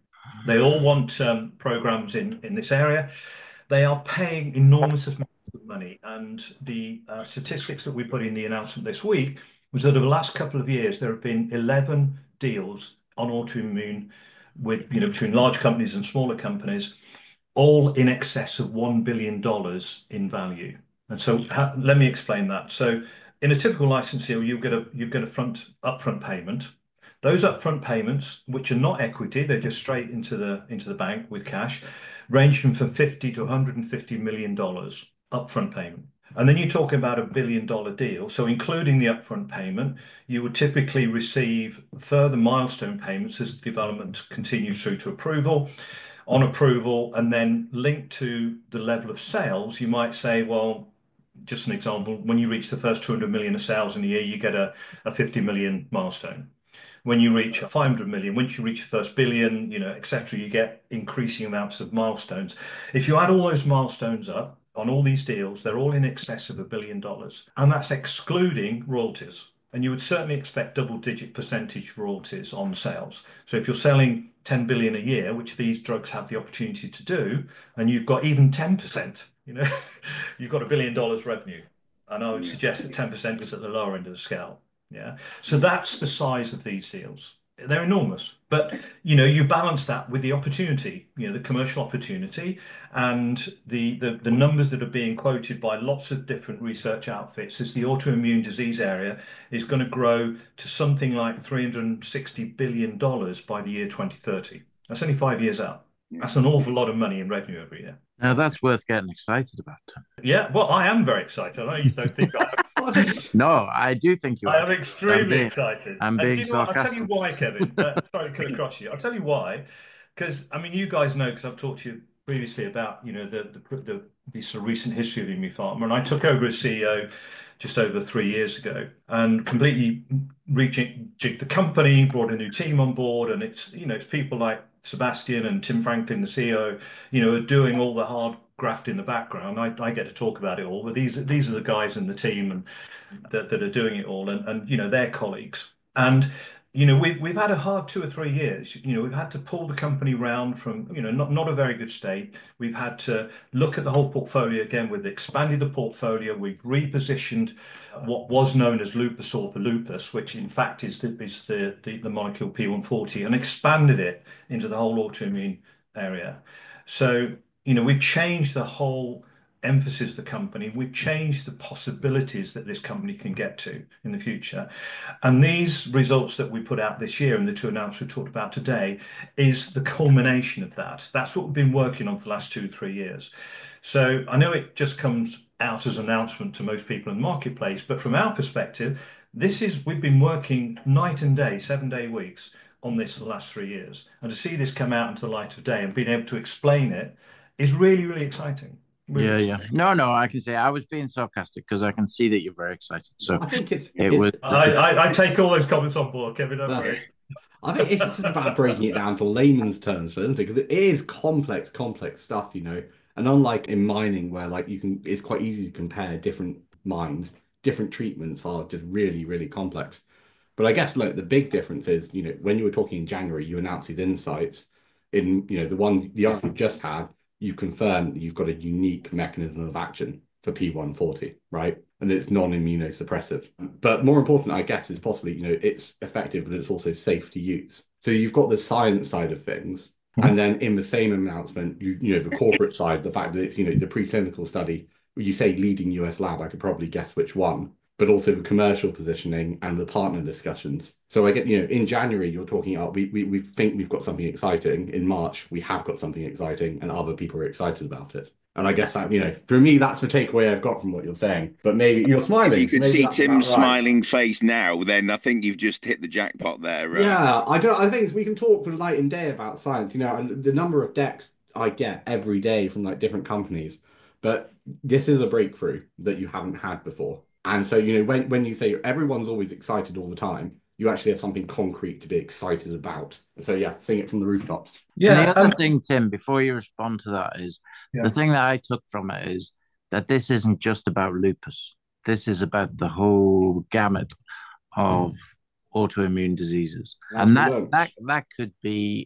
They all want um, programs in, in this area. They are paying enormous amounts of money. And the uh, statistics that we put in the announcement this week was that over the last couple of years, there have been eleven deals on autoimmune with, you know, between large companies and smaller companies, all in excess of one billion dollars in value. And so ha, let me explain that. So in a typical license deal, you get a you get a front upfront payment. Those upfront payments, which are not equity, they're just straight into the into the bank with cash, ranging from fifty to one hundred fifty million dollars upfront payment. And then you're talking about a billion dollar deal. So including the upfront payment, you would typically receive further milestone payments as the development continues through to approval. On approval, and then linked to the level of sales, you might say, well, just an example, when you reach the first two hundred million of sales in a year, you get a, a fifty million milestone. When you reach a five hundred million, once you reach the first billion, you know, et cetera, you get increasing amounts of milestones. If you add all those milestones up on all these deals, they're all in excess of a billion dollars, and that's excluding royalties. And you would certainly expect double-digit percentage royalties on sales. So if you're selling ten billion a year, which these drugs have the opportunity to do, and you've got even ten percent, you know, you've got a billion dollars revenue. And I would suggest that ten percent is at the lower end of the scale. Yeah. So that's the size of these deals. They're enormous, but you know, you balance that with the opportunity, you know, the commercial opportunity, and the, the the numbers that are being quoted by lots of different research outfits is the autoimmune disease area is going to grow to something like three hundred sixty billion dollars by the year twenty thirty. That's only five years out. That's an awful lot of money in revenue every year. Now that's worth getting excited about. Yeah, well, I am very excited. I know you don't think I am. No, I do think you are. I am extremely I'm being, excited. I'm being and do you know what? I'll tell you sarcastic. why, Kevin. Uh, sorry to cut across you. I'll tell you why. Because, I mean, you guys know, because I've talked to you previously about, you know, the the, the, the sort of recent history of Immu Pharma. And I took over as C E O just over three years ago and completely rejigged the company, brought a new team on board. And it's, you know, it's people like Sebastian and Tim Franklin, the C E O, you know, are doing all the hard graft in the background. I, I get to talk about it all, but these these are the guys in the team and that, that are doing it all, and, and you know, their colleagues. And you know, we, we've had a hard two or three years. You know, we've had to pull the company round from, you know, not, not a very good state. We've had to look at the whole portfolio again. We've expanded the portfolio. We've repositioned what was known as Lupus or lupus, which in fact is the, is the, the, the molecule P one forty, and expanded it into the whole autoimmune area. So, you know, we've changed the whole emphasis of the company. We've changed the possibilities that this company can get to in the future. And these results that we put out this year and the two announcements we talked about today is the culmination of that. That's what we've been working on for the last two, three years. So I know it just comes out as an announcement to most people in the marketplace, but from our perspective, this is, we've been working night and day, seven day weeks on this for the last three years. And to see this come out into the light of day and being able to explain it is really, really exciting. Really Yeah, yeah. exciting. No, no, I can say I was being sarcastic because I can see that you're very excited. So I think it's, it it's was. I, I, I take all those comments on board, Kevin. Don't No. worry. I think it's just about breaking it down to layman's terms, isn't it? Because it is complex, complex stuff, you know. And unlike in mining, where like you can, it's quite easy to compare different mines, different treatments are just really, really complex. But I guess like the big difference is, you know, when you were talking in January, you announced these insights. In, you know, the one the answer you've just had, you've confirmed that you've got a unique mechanism of action for P one forty, right? And it's non-immunosuppressive. But more important, I guess, is possibly, you know, it's effective, but it's also safe to use. So you've got the science side of things. And then in the same announcement, you, you know, the corporate side, the fact that it's, you know, the preclinical study, you say leading U S lab, I could probably guess which one, but also the commercial positioning and the partner discussions. So I get, you know, in January, you're talking about, we, we, we think we've got something exciting. In March, we have got something exciting and other people are excited about it. And I guess that, you know, for me, that's the takeaway I've got from what you're saying. But maybe you're smiling. If you could so see that's Tim's about right. smiling face now, then I think you've just hit the jackpot there. Uh, Yeah, I don't. I think we can talk for night and day about science, you know, and the number of decks I get every day from like different companies. But this is a breakthrough that you haven't had before. And so, you know, when when you say everyone's always excited all the time, you actually have something concrete to be excited about. So yeah, sing it from the rooftops. And the Yeah, other and thing, Tim, before you respond to that, is Yeah. the thing that I took from it is that this isn't just about lupus. This is about the whole gamut of autoimmune diseases, That's and the that lunch. that that could be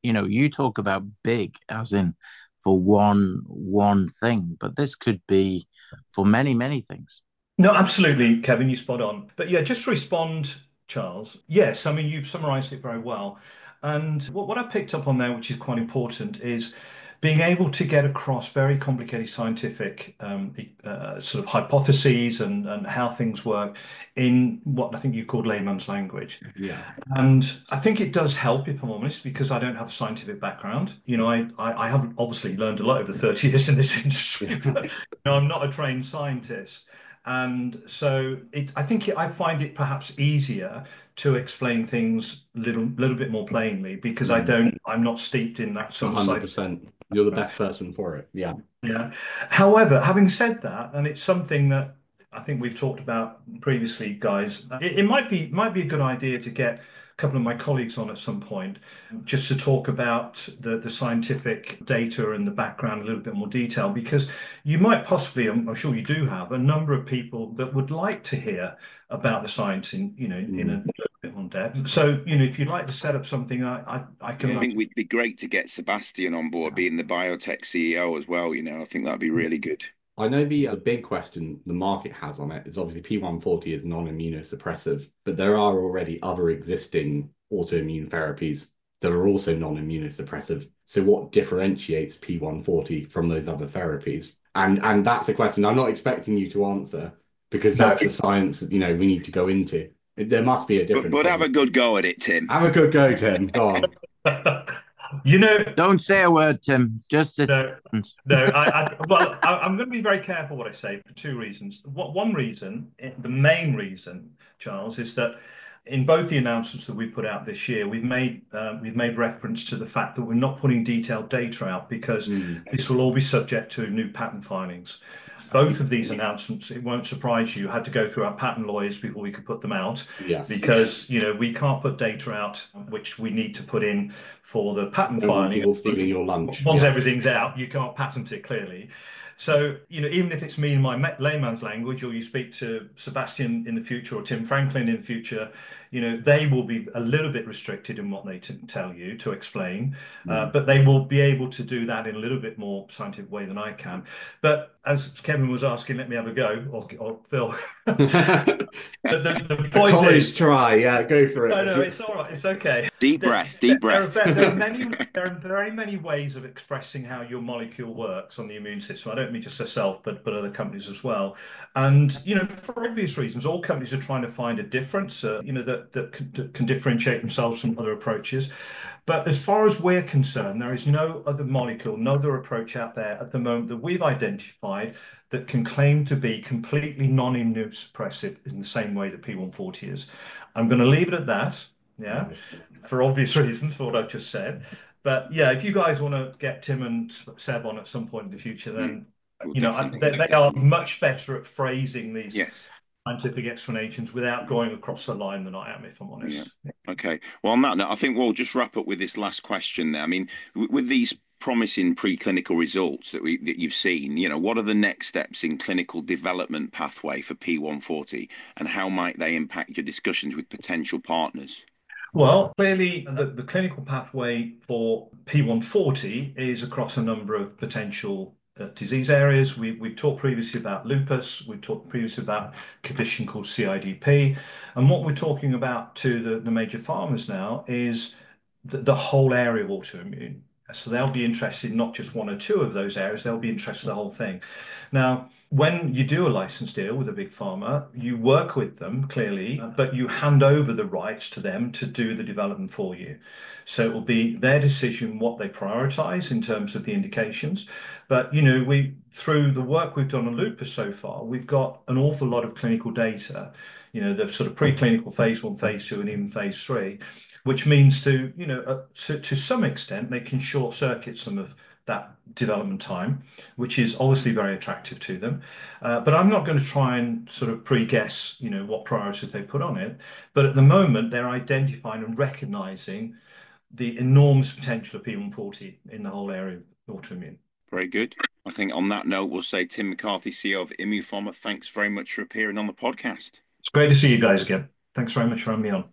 you know, you talk about big as in for one one thing, but this could be for many, many things. No, absolutely, Kevin, you spot on. But yeah, just to respond, Charles. Yes, I mean you've summarised it very well. And what, what I picked up on there, which is quite important, is being able to get across very complicated scientific um, uh, sort of hypotheses and, and how things work in what I think you called layman's language. Yeah. And I think it does help, if I'm honest, because I don't have a scientific background. You know, I, I, I haven't obviously learned a lot over thirty years in this industry, but you know, I'm not a trained scientist. And so it, I think it, I find it perhaps easier to explain things a little, little bit more plainly because I Mm. don't, I'm not steeped in that sort of side. one hundred percent. You're the best person for it. Yeah. Yeah. However, having said that, and it's something that I think we've talked about previously, guys, it, it might be might be a good idea to get a couple of my colleagues on at some point just to talk about the, the scientific data and the background in a little bit more detail, because you might possibly, I'm, I'm sure you do have a number of people that would like to hear about the science in, you know, in a Mm. little bit more depth. So, you know, if you'd like to set up something, I, I, I I can. think it'd be great to get Sebastian on board, being the biotech C E O as well. You know, I think that'd be really good. I know the uh, big question the market has on it is obviously P one forty is non-immunosuppressive, but there are already other existing autoimmune therapies that are also non-immunosuppressive. So what differentiates P one forty from those other therapies? And and that's a question I'm not expecting you to answer because No. that's the science that, you know, we need to go into. It- There must be a But, different but have a thing. good go at it, Tim. Have a good go, Tim. Go on. You know, Don't say a word, Tim. Just sit. no, no. I, I well, I, I'm going to be very careful what I say for two reasons. What one reason, eh, the main reason, Charles, is that in both the announcements that we put out this year, we've made uh, we've made reference to the fact that we're not putting detailed data out because Mm. this will all be subject to new patent filings. Both of these announcements, it won't surprise you, had to go through our patent lawyers before we could put them out Yes. because you know we can't put data out which we need to put in for the patent Don't want filing. people stealing your lunch. Once Yeah. everything's out, you can't patent it clearly. So, you know, even if it's me in my ma- layman's language, or you speak to Sebastian in the future or Tim Franklin in the future, you know, they will be a little bit restricted in what they t tell you to explain, uh, Mm. but they will be able to do that in a little bit more scientific way than I can. But as Kevin was asking, let me have a go, or, or Phil. the, the, the A point college is, try, yeah, go for it. no, no, it's all right. It's okay. Deep There, breath, deep there are, breath. ve- there are many, there are very many ways of expressing how your molecule works on the immune system. I don't mean just yourself, but but other companies as well. And you know, for obvious reasons, all companies are trying to find a difference. Uh, you know, that that can, that can differentiate themselves from other approaches. But as far as we're concerned, there is no other molecule, no other approach out there at the moment that we've identified that can claim to be completely non-immunosuppressive in the same way that P one forty is. I'm going to leave it at that. Yeah, for obvious reasons, for what I've just said. But yeah, if you guys want to get Tim and Seb on at some point in the future, then We'll you know I- definitely, they, they are definitely. much better at phrasing these Yes. scientific explanations without going across the line than I am, if I'm Yeah. honest. Okay. Well, on that note, I think we'll just wrap up with this last question there. I mean, w- with these promising preclinical results that we that you've seen, you know, what are the next steps in clinical development pathway for P one forty, and how might they impact your discussions with potential partners? Well, clearly, the, the clinical pathway for P one forty is across a number of potential uh, disease areas. We, we've talked previously about lupus, we've talked previously about a condition called C I D P. And what we're talking about to the, the major pharmas now is the, the whole area of autoimmune. So they'll be interested in not just one or two of those areas, they'll be interested in the whole thing. Now, when you do a license deal with a big pharma, you work with them clearly, but you hand over the rights to them to do the development for you. So it will be their decision what they prioritize in terms of the indications. But you know, we through the work we've done on lupus so far, we've got an awful lot of clinical data, you know, the sort of preclinical phase one, phase two, and even phase three, which means to, you know, uh, to, to some extent, they can short circuit some of that development time, which is obviously very attractive to them. Uh, but I'm not going to try and sort of pre-guess, you know, what priorities they put on it. But at the moment, they're identifying and recognizing the enormous potential of P one forty in the whole area of autoimmune. Very good. I think on that note, we'll say Tim McCarthy, C E O of Immupharma, thanks very much for appearing on the podcast. It's great to see you guys again. Thanks very much for having me on.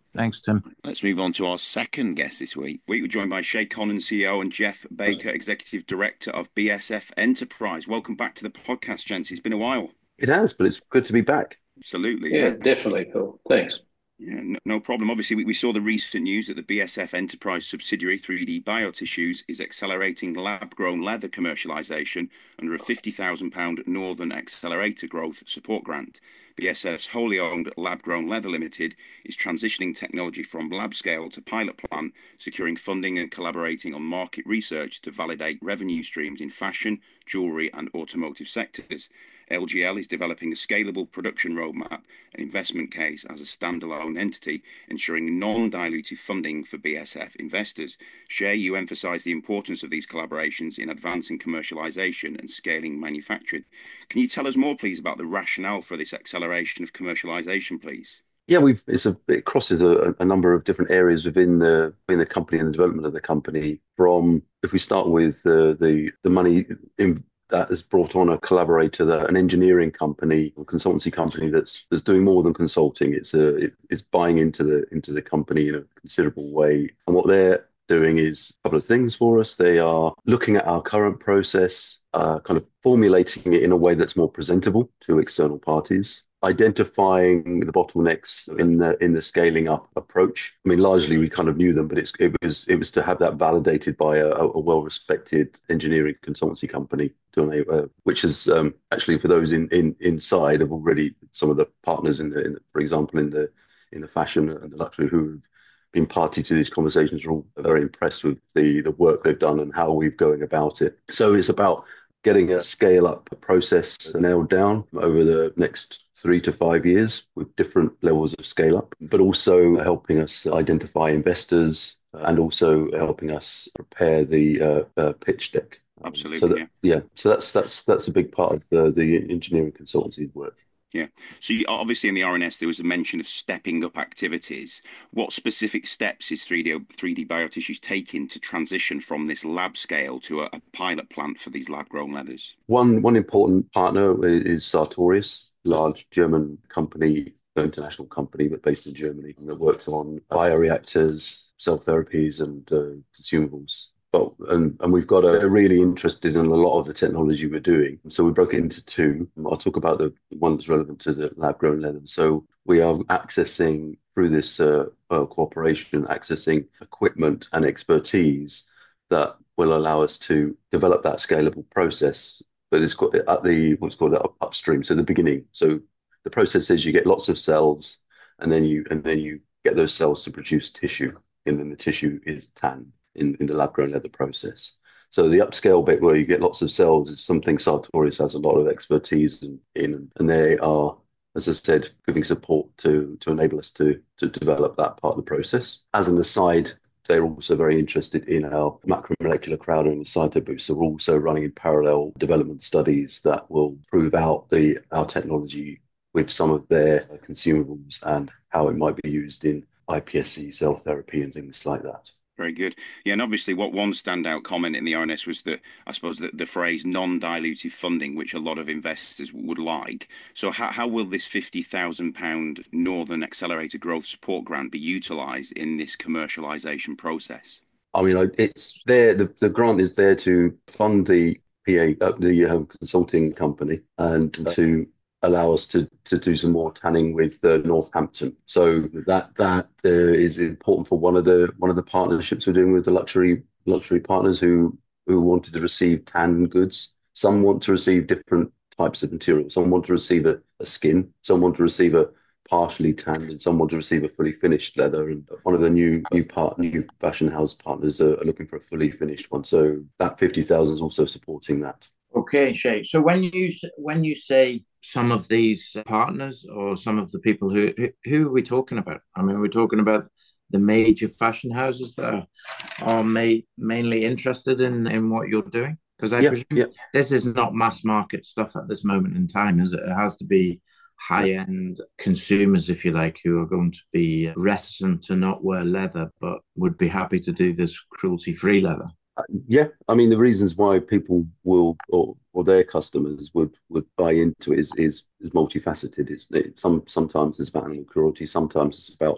Thanks, Tim. Let's move on to our second guest this week. We were joined by Shay Connon, C E O, and Jeff Baker, Executive Director of B S F Enterprise. Welcome back to the podcast, gents. It's been a while. It has, but it's good to be back. Absolutely, yeah. yeah. Definitely, Phil. Thanks. Yeah, no, no problem. Obviously, we, we saw the recent news that the B S F Enterprise subsidiary three D Biotissues is accelerating lab-grown leather commercialisation under a fifty thousand pounds Northern Accelerator Growth Support Grant. B S F's wholly owned Lab-Grown Leather Limited is transitioning technology from lab scale to pilot plant, securing funding and collaborating on market research to validate revenue streams in fashion, jewellery and automotive sectors. L G L is developing a scalable production roadmap and investment case as a standalone entity, ensuring non-dilutive funding for B S F investors. Shay, you emphasise the importance of these collaborations in advancing commercialisation and scaling manufacturing. Can you tell us more, please, about the rationale for this acceleration of commercialisation, please? Yeah, we've it's a it crosses a, a number of different areas within the within the company and the development of the company. From if we start with the the the money in that has brought on a collaborator, that an engineering company, a consultancy company that's that's doing more than consulting. It's a it, it's buying into the into the company in a considerable way, and what they're doing is a couple of things for us. They are looking at our current process, uh, kind of formulating it in a way that's more presentable to external parties, identifying the bottlenecks in the in the scaling up approach. I mean, largely we kind of knew them, but it's it was it was to have that validated by a, a well-respected engineering consultancy company, to enable, uh, which is um, actually, for those in, in inside, have already some of the partners in the, in the for example in the in the fashion and the luxury who have been party to these conversations are all very impressed with the the work they've done and how we're going about it. So it's about getting a scale up process nailed down over the next three to five years with different levels of scale up, but also helping us identify investors and also helping us prepare the uh, uh, pitch deck. Absolutely. So that, yeah. yeah. So that's that's that's a big part of the, the engineering consultancy work. Yeah. So you, obviously in the R N S there was a mention of stepping up activities. What specific steps is three D three D Biotissues taking to transition from this lab scale to a, a pilot plant for these lab-grown leathers? One one important partner is Sartorius, large German company, international company, but based in Germany, that works on bioreactors, cell therapies, and uh, consumables. But and, and we've got a, a really interested in a lot of the technology we're doing. So we broke it into two. I'll talk about the one that's relevant to the lab-grown leather. So we are accessing through this uh, uh, cooperation, accessing equipment and expertise that will allow us to develop that scalable process. But it's got at the what's called up, upstream, so the beginning. So the process is you get lots of cells, and then you and then you get those cells to produce tissue, and then the tissue is tanned in, in the lab-grown leather process. So the upscale bit where you get lots of cells is something Sartorius has a lot of expertise in, in and they are, as I said, giving support to to enable us to to develop that part of the process. As an aside, they're also very interested in our macromolecular crowding and cytoboost. So we're also running in parallel development studies that will prove out the our technology with some of their consumables and how it might be used in I P S C cell therapy and things like that. Very good. Yeah, and obviously what one standout comment in the R N S was that, I suppose, that the phrase non-dilutive funding, which a lot of investors would like. So how, how will this fifty thousand pounds Northern Accelerator Growth Support Grant be utilised in this commercialisation process? I mean, it's there. The, the grant is there to fund the P A, uh, the uh, consulting company, and to allow us to to do some more tanning with uh, Northampton. So that that uh, is important for one of the one of the partnerships we're doing with the luxury luxury partners who who wanted to receive tan goods. Some want to receive different types of material. Some want to receive a, a skin. Some want to receive a partially tanned, and some want to receive a fully finished leather. And one of the new new part new fashion house partners are, are looking for a fully finished one. So that fifty thousand is also supporting that. Okay, Shay. So when you when you say some of these partners or some of the people who who, who are we talking about? I mean, we're talking about the major fashion houses that are, are may, mainly interested in, in what you're doing? Because I yeah, presume yeah. this is not mass market stuff at this moment in time, is it? It has to be high-end consumers, if you like, who are going to be reticent to not wear leather, but would be happy to do this cruelty-free leather. Yeah, I mean, the reasons why people will, or or their customers would would buy into it is is, is multifaceted. It's it, some sometimes it's about animal cruelty, sometimes it's about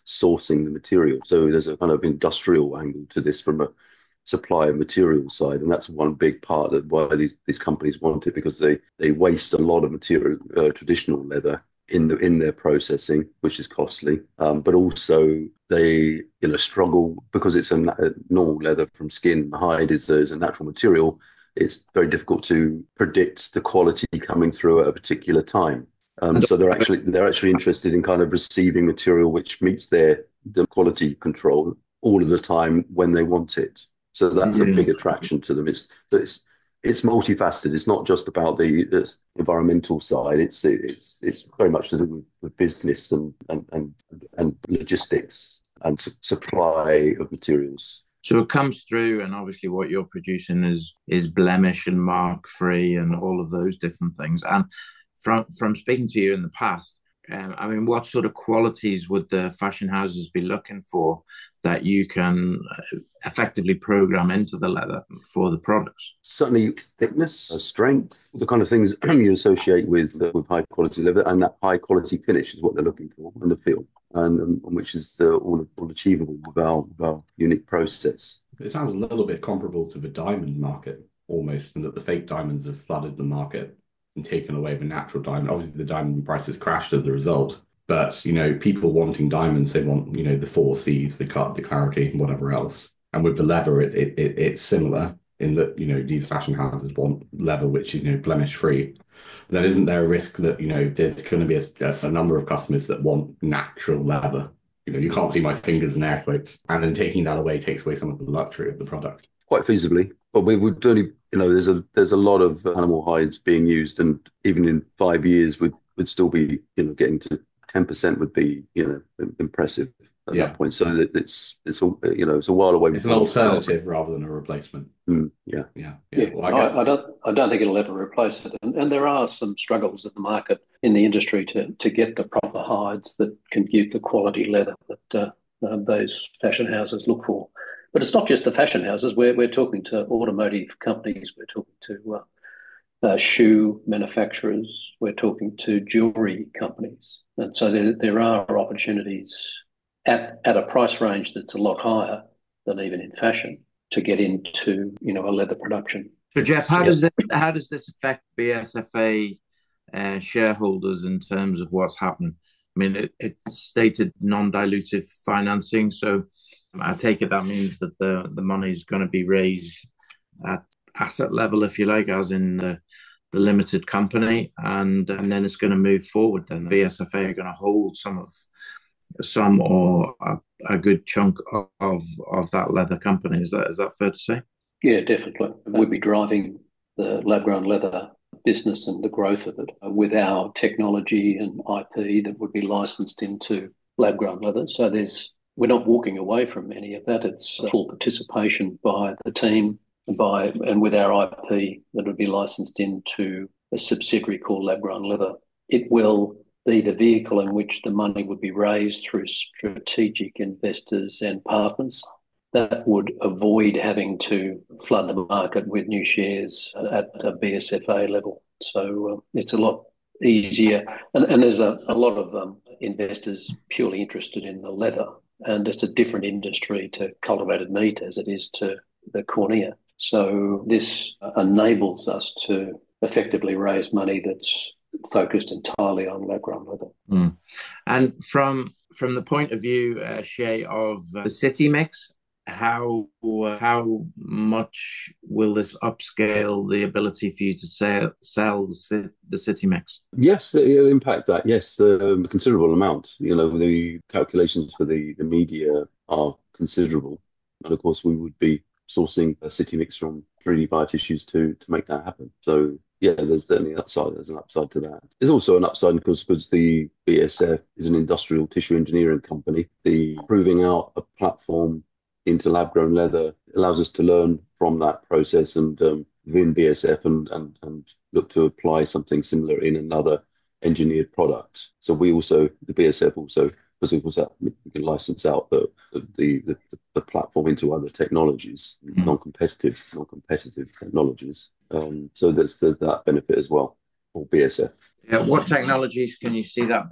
sourcing the material. So there's a kind of industrial angle to this from a supply of material side, and that's one big part of why these, these companies want it, because they they waste a lot of material, uh, traditional leather in the in their processing, which is costly, um, but also they you know struggle because it's a, a normal leather from skin. Hide is, is a natural material. It's very difficult to predict the quality coming through at a particular time. Um, so they're actually they're actually interested in kind of receiving material which meets their the quality control all of the time when they want it. So that's yeah. a big attraction to them. It's it's it's multifaceted. It's not just about the, the environmental side. It's it's it's very much to do with, with business and and and, and logistics and su- supply of materials. So it comes through, and obviously what you're producing is is blemish and mark free and all of those different things. And from from speaking to you in the past, um, I mean, what sort of qualities would the fashion houses be looking for that you can effectively program into the leather for the products? Certainly thickness, uh, strength, the kind of things you associate with uh, with high quality leather, and that high quality finish is what they're looking for in the feel, and, and which is the, all, all achievable with our, with our unique process. It sounds a little bit comparable to the diamond market almost, in that the fake diamonds have flooded the market and taken away the natural diamond. Obviously, the diamond prices crashed as a result. But, you know, people wanting diamonds, they want, you know, the four C's, the cut, the clarity, and whatever else. And with the leather, it, it, it it's similar in that, you know, these fashion houses want leather which is, you know, blemish free. Then isn't there a risk that, you know, there's going to be a, a number of customers that want natural leather? You know, you can't see my fingers in air quotes. And then taking that away takes away some of the luxury of the product. Quite feasibly. But we would only, you know, there's a there's a lot of animal hides being used, and even in five years, we'd, would still be, you know, getting to ten percent would be, you know, impressive at yeah. that point. So that it's it's all, you know, it's a while away. It's an alternative rather than a replacement. Mm, yeah, yeah, yeah. yeah. Well, I, I, I don't I don't think it'll ever replace it. And, and there are some struggles in the market in the industry to to get the proper hides that can give the quality leather that uh, uh, those fashion houses look for. But it's not just the fashion houses. We're we're talking to automotive companies. We're talking to uh, uh, shoe manufacturers. We're talking to jewelry companies. And so there, there are opportunities at, at a price range that's a lot higher than even in fashion to get into, you know, a leather production. So, Jeff, how does this, how does this affect B S F A uh, shareholders in terms of what's happening? I mean, it, it's stated non-dilutive financing, so I take it that means that the, the money is going to be raised at asset level, if you like, as in the the limited company, and and then it's going to move forward. Then B S F A are going to hold some of some or a, a good chunk of, of of that leather company. Is that is that fair to say? Yeah, definitely. We'll be driving the lab-grown leather business and the growth of it with our technology and I P that would be licensed into lab-grown leather. So there's we're not walking away from any of that. It's full participation by the team. By and with our I P that would be licensed into a subsidiary called Lab Grown Leather. It will be the vehicle in which the money would be raised through strategic investors and partners. That would avoid having to flood the market with new shares at a B S F A level. So uh, it's a lot easier. And, and there's a, a lot of um, investors purely interested in the leather, and it's a different industry to cultivated meat as it is to the cornea. So this enables us to effectively raise money that's focused entirely on lab-grown leather. Mm. And from from the point of view, uh, Shay, of uh, the city mix, how uh, how much will this upscale the ability for you to sell sell the, the city mix? Yes, it'll impact that. Yes, the um, considerable amount. You know, the calculations for the, the media are considerable, and of course we would be sourcing a city mix from three D biotissues to to make that happen. So yeah, there's certainly an upside. There's an upside to that. There's also an upside because because the B S F is an industrial tissue engineering company. The proving out a platform into lab-grown leather allows us to learn from that process and um, within B S F and, and and look to apply something similar in another engineered product. So we also, the B S F also, because it was that we can license out the the the, the platform into other technologies, mm. non-competitive non-competitive technologies. Um, so there's there's that benefit as well for B S F. Yeah, what technologies can you see that being?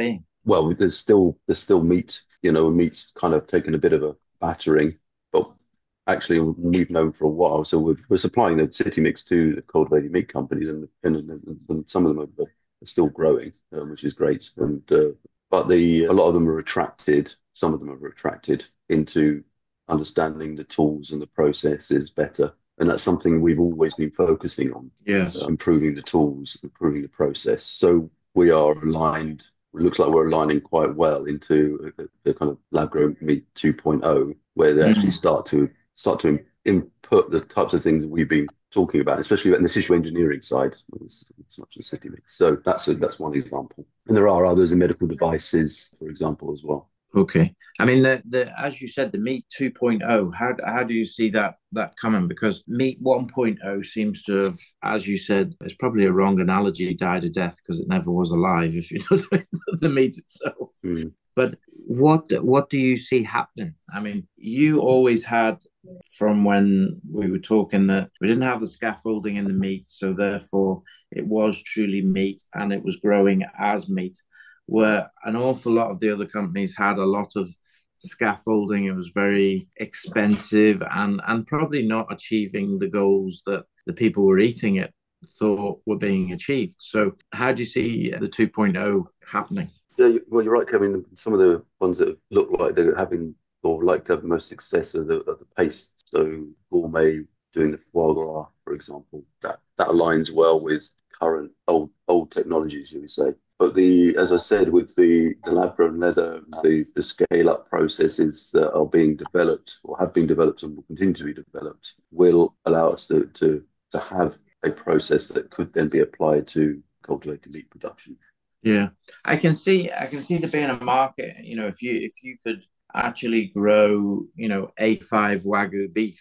well, there's still there's still meat, you know, meat's kind of taken a bit of a battering, but actually we've known for a while. So we're, we're supplying the city mix to the cultivated meat companies, and, and, and some of them are, are still growing, um, which is great. And uh, but the a lot of them are attracted. Some of them are attracted into understanding the tools and the processes better. And that's something we've always been focusing on. Yes. Uh, improving the tools, improving the process. So we are aligned. It looks like we're aligning quite well into the, the kind of lab grown meat two point oh, where they actually start to start to input the types of things that we've been talking about, especially in the tissue engineering side, as much as city mix. So that's a, that's one example. And there are others in medical devices, for example, as well. Okay. I mean, the, the as you said, the meat two point oh, how how do you see that that coming? Because meat one point oh seems to have, as you said, it's probably a wrong analogy, died a death because it never was alive, if you know the meat itself. Mm. But what what do you see happening? I mean, you always had, from when we were talking, that we didn't have the scaffolding in the meat, so therefore it was truly meat and it was growing as meat, where an awful lot of the other companies had a lot of scaffolding. It was very expensive and, and probably not achieving the goals that the people who were eating it thought were being achieved. So how do you see the two point oh happening? Yeah, well, you're right, Kevin. Some of the ones that look like they're having or like to have the most success are the, are the pastes. So Gourmet doing the foie gras, for example, that, that aligns well with current old old technologies, you would say. But the, as I said, with the, the lab-grown leather, the, the scale-up processes that are being developed or have been developed and will continue to be developed will allow us to, to, to have a process that could then be applied to cultivated meat production. Yeah, I can see I can see there being a market. You know, if you if you could actually grow, you know, A five Wagyu beef,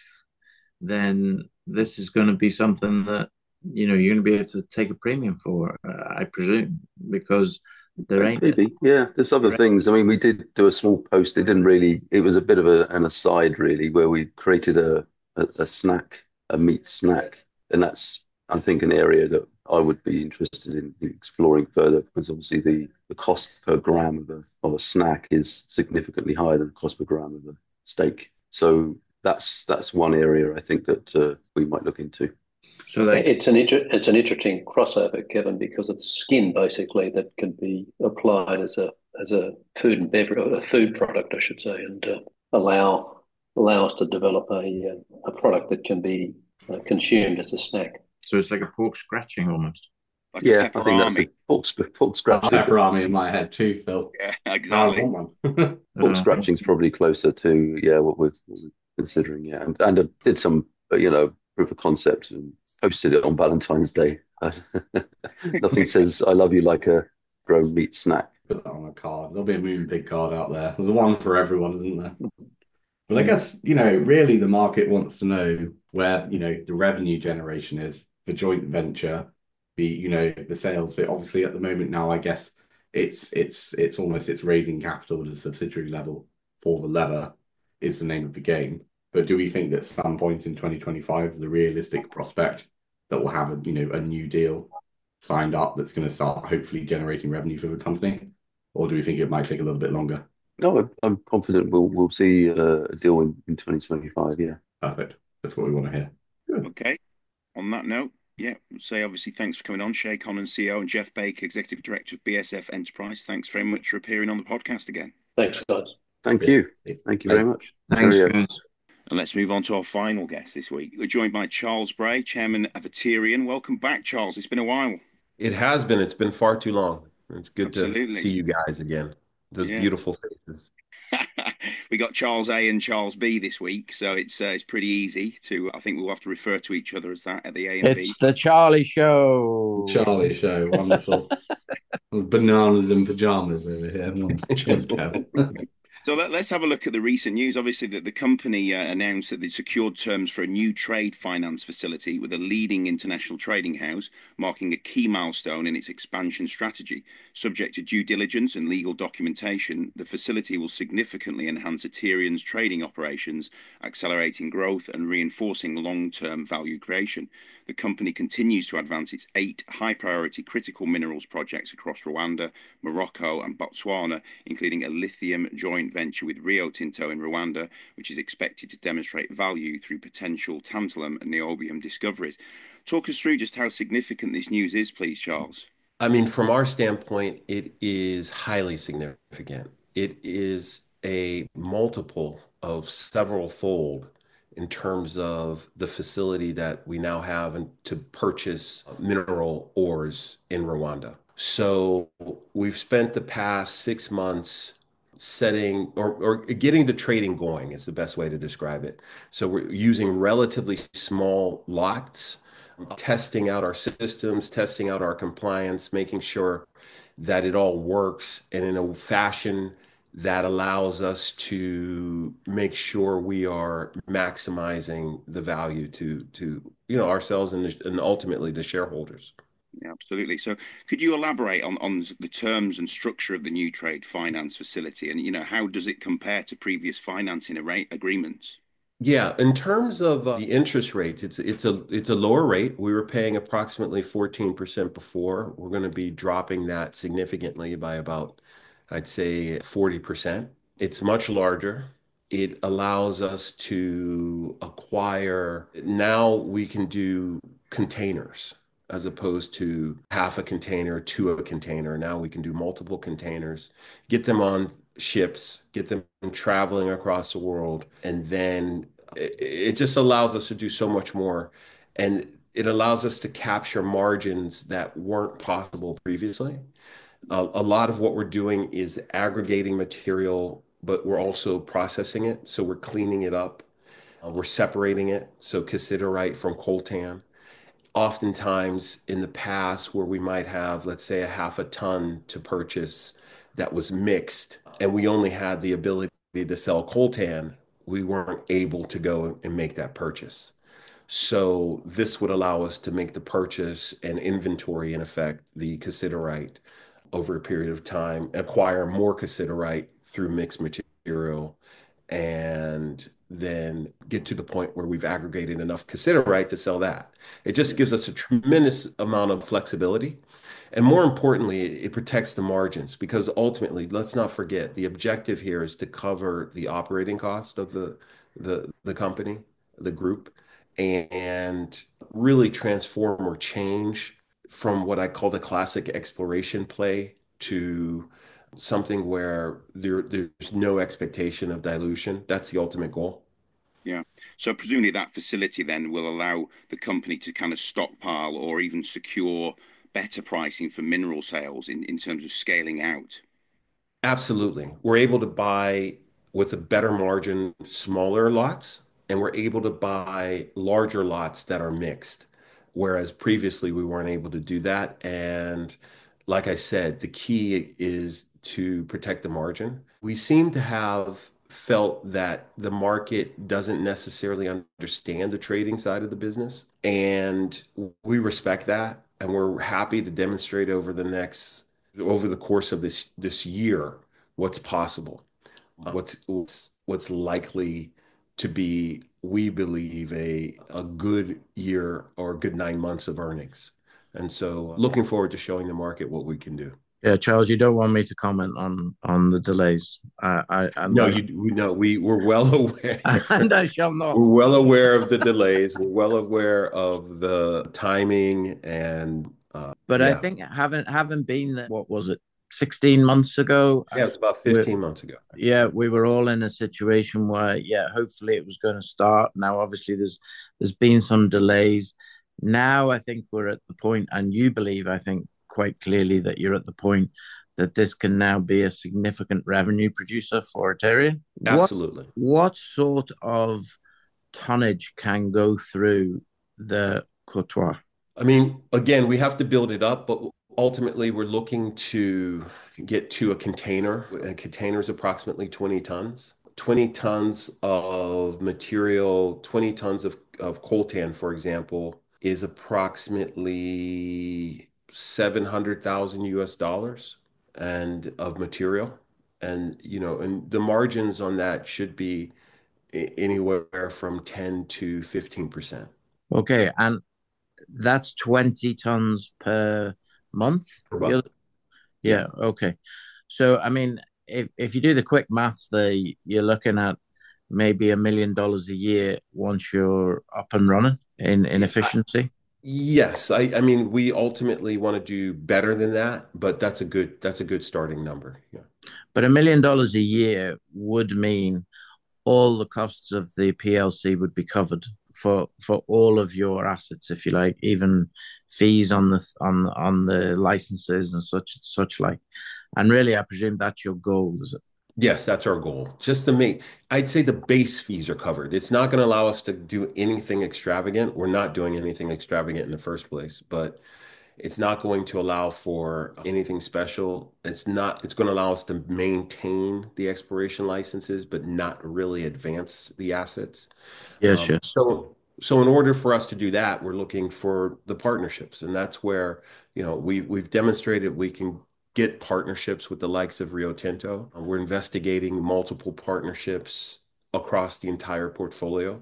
then this is going to be something that, you know, you're going to be able to take a premium for, uh, I presume, because there ain't. Maybe, yeah. There's other things. I mean, we did do a small post. It didn't really. It was a bit of a, an aside, really, where we created a, a a snack, a meat snack, and that's, I think, an area that I would be interested in exploring further, because obviously the, the cost per gram of a of a snack is significantly higher than the cost per gram of a steak. So that's that's one area I think that uh, we might look into. So they... it's an inter- it's an interesting crossover, Kevin, because it's skin basically that can be applied as a as a food and beverage, a food product, I should say, and uh, allow allow us to develop a a product that can be uh, consumed as a snack. So it's like a pork scratching almost. Like yeah, I think that's the pork, pork scratching. Pepperami in my head too, Phil. Yeah, exactly. Oh, one. Pork scratching is probably closer to yeah what we're, what we're considering. Yeah, and and I did some you know proof of concept and posted it on Valentine's Day. Nothing says I love you like a grown meat snack. Put that on a card. There'll be a Moonpig card out there. There's one for everyone, isn't there? But I guess, you know, really the market wants to know where, you know, the revenue generation is for joint venture, the, you know, the sales. But obviously at the moment now, I guess it's it's it's almost it's raising capital at a subsidiary level for the leather is the name of the game. But do we think that at some point in twenty twenty-five is the realistic prospect that we'll have a, you know, a new deal signed up that's going to start hopefully generating revenue for the company? Or do we think it might take a little bit longer? No, I'm confident we'll we'll see uh, a deal in, in twenty twenty-five. Yeah, perfect. That's what we want to hear. Good. Okay. On that note, yeah, say obviously thanks for coming on, Shay Connon, C E O, and Jeff Baker, Executive Director of B S F Enterprise. Thanks very much for appearing on the podcast again. Thanks, guys. Thank you. Thank you very much. Thanks, Very, uh, guys. And let's move on to our final guest this week. We're joined by Charles Bray, Chairman of Aterian. Welcome back, Charles. It's been a while. It has been. It's been far too long. It's good Absolutely. to see you guys again. Those Yeah. beautiful faces. We got Charles A and Charles B this week, so it's uh, it's pretty easy to. I think we'll have to refer to each other as that at the A and B. It's the Charlie Show. Charlie Show, wonderful. Bananas and pajamas over here. Cheers, Kev. So let, let's have a look at the recent news. Obviously, that the company uh, announced that they secured terms for a new trade finance facility with a leading international trading house, marking a key milestone in its expansion strategy. Subject to due diligence and legal documentation, the facility will significantly enhance Aterian's trading operations, accelerating growth and reinforcing long-term value creation. The company continues to advance its eight high-priority critical minerals projects across Rwanda, Morocco, and Botswana, including a lithium joint venture with Rio Tinto in Rwanda, which is expected to demonstrate value through potential tantalum and niobium discoveries. Talk us through just how significant this news is, please, Charles. I mean, from our standpoint, it is highly significant. It is a multiple of several fold in terms of the facility that we now have and to purchase mineral ores in Rwanda. So we've spent the past six months setting or, or getting the trading going is the best way to describe it. So we're using relatively small lots, testing out our systems, testing out our compliance, making sure that it all works and in a fashion that allows us to make sure we are maximizing the value to to you know ourselves and, and ultimately the shareholders. Yeah, absolutely. So could you elaborate on, on the terms and structure of the new trade finance facility, and you know how does it compare to previous financing arra- agreements? Yeah, in terms of uh, the interest rates, it's it's a it's a lower rate. We were paying approximately fourteen percent before. We're going to be dropping that significantly by about, I'd say, forty percent. It's much larger. It allows us to acquire. Now we can do containers as opposed to half a container to a container. Now we can do multiple containers, get them on ships, get them traveling across the world, and then it, it just allows us to do so much more. And it allows us to capture margins that weren't possible previously. Uh, a lot of what we're doing is aggregating material, but we're also processing it. So we're cleaning it up. Uh, we're separating it. So cassiterite from coltan. Oftentimes in the past where we might have, let's say, a half a ton to purchase that was mixed, and we only had the ability to sell coltan, we weren't able to go and make that purchase. So this would allow us to make the purchase and inventory, in effect, the cassiterite over a period of time, acquire more cassiterite through mixed material, and then get to the point where we've aggregated enough cassiterite to sell that. It just gives us a tremendous amount of flexibility. And more importantly, it protects the margins because ultimately, let's not forget, the objective here is to cover the operating cost of the the, the company, the group, and really transform or change from what I call the classic exploration play to something where there, there's no expectation of dilution. That's the ultimate goal. Yeah. So presumably that facility then will allow the company to kind of stockpile or even secure better pricing for mineral sales in, in terms of scaling out. Absolutely. We're able to buy with a better margin, smaller lots, and we're able to buy larger lots that are mixed, whereas previously we weren't able to do that. And like I said, the key is to protect the margin. We seem to have felt that the market doesn't necessarily understand the trading side of the business, and we respect that, and we're happy to demonstrate over the next over the course of this this year what's possible, what's what's, what's likely to be, we believe, a a good year or a good nine months of earnings. And so looking forward to showing the market what we can do. Yeah, Charles, you don't want me to comment on on the delays. I, I and No, I, you we no, we we're well aware. and I shall not. We're well aware of the delays. We're well aware of the timing and uh, But I yeah. think having having been there, what was it, sixteen months ago? Yeah, it was about we- fifteen months ago. Yeah, we were all in a situation where, yeah, hopefully it was going to start. Now, obviously, there's there's been some delays. Now, I think we're at the point, and you believe, I think, quite clearly that you're at the point that this can now be a significant revenue producer for Aterian. What Absolutely. what sort of tonnage can go through the Courtois? I mean, again, we have to build it up, but ultimately, we're looking to get to a container. A container is approximately twenty tons. twenty tons of material, twenty tons of, of coltan, for example, is approximately seven hundred thousand U S dollars and of material. And, you know, and the margins on that should be anywhere from ten to fifteen percent. Okay. And that's twenty tons per month? Per month. Yeah. Okay. So, I mean, if, if you do the quick maths there, you're looking at maybe a million dollars a year once you're up and running in, in efficiency. Yes, I, I mean, we ultimately want to do better than that, but that's a good that's a good starting number. Yeah. But a million dollars a year would mean all the costs of the P L C would be covered for for all of your assets, if you like, even fees on the on on the licenses and such such like. And really, I presume that's your goal, is it? Yes, that's our goal. Just to make, I'd say the base fees are covered. It's not going to allow us to do anything extravagant. We're not doing anything extravagant in the first place, but it's not going to allow for anything special. It's not, it's going to allow us to maintain the exploration licenses, but not really advance the assets. Yes, Um, yes. so, so in order for us to do that, we're looking for the partnerships, and that's where, you know, we we've demonstrated we can get partnerships with the likes of Rio Tinto. Uh, We're investigating multiple partnerships across the entire portfolio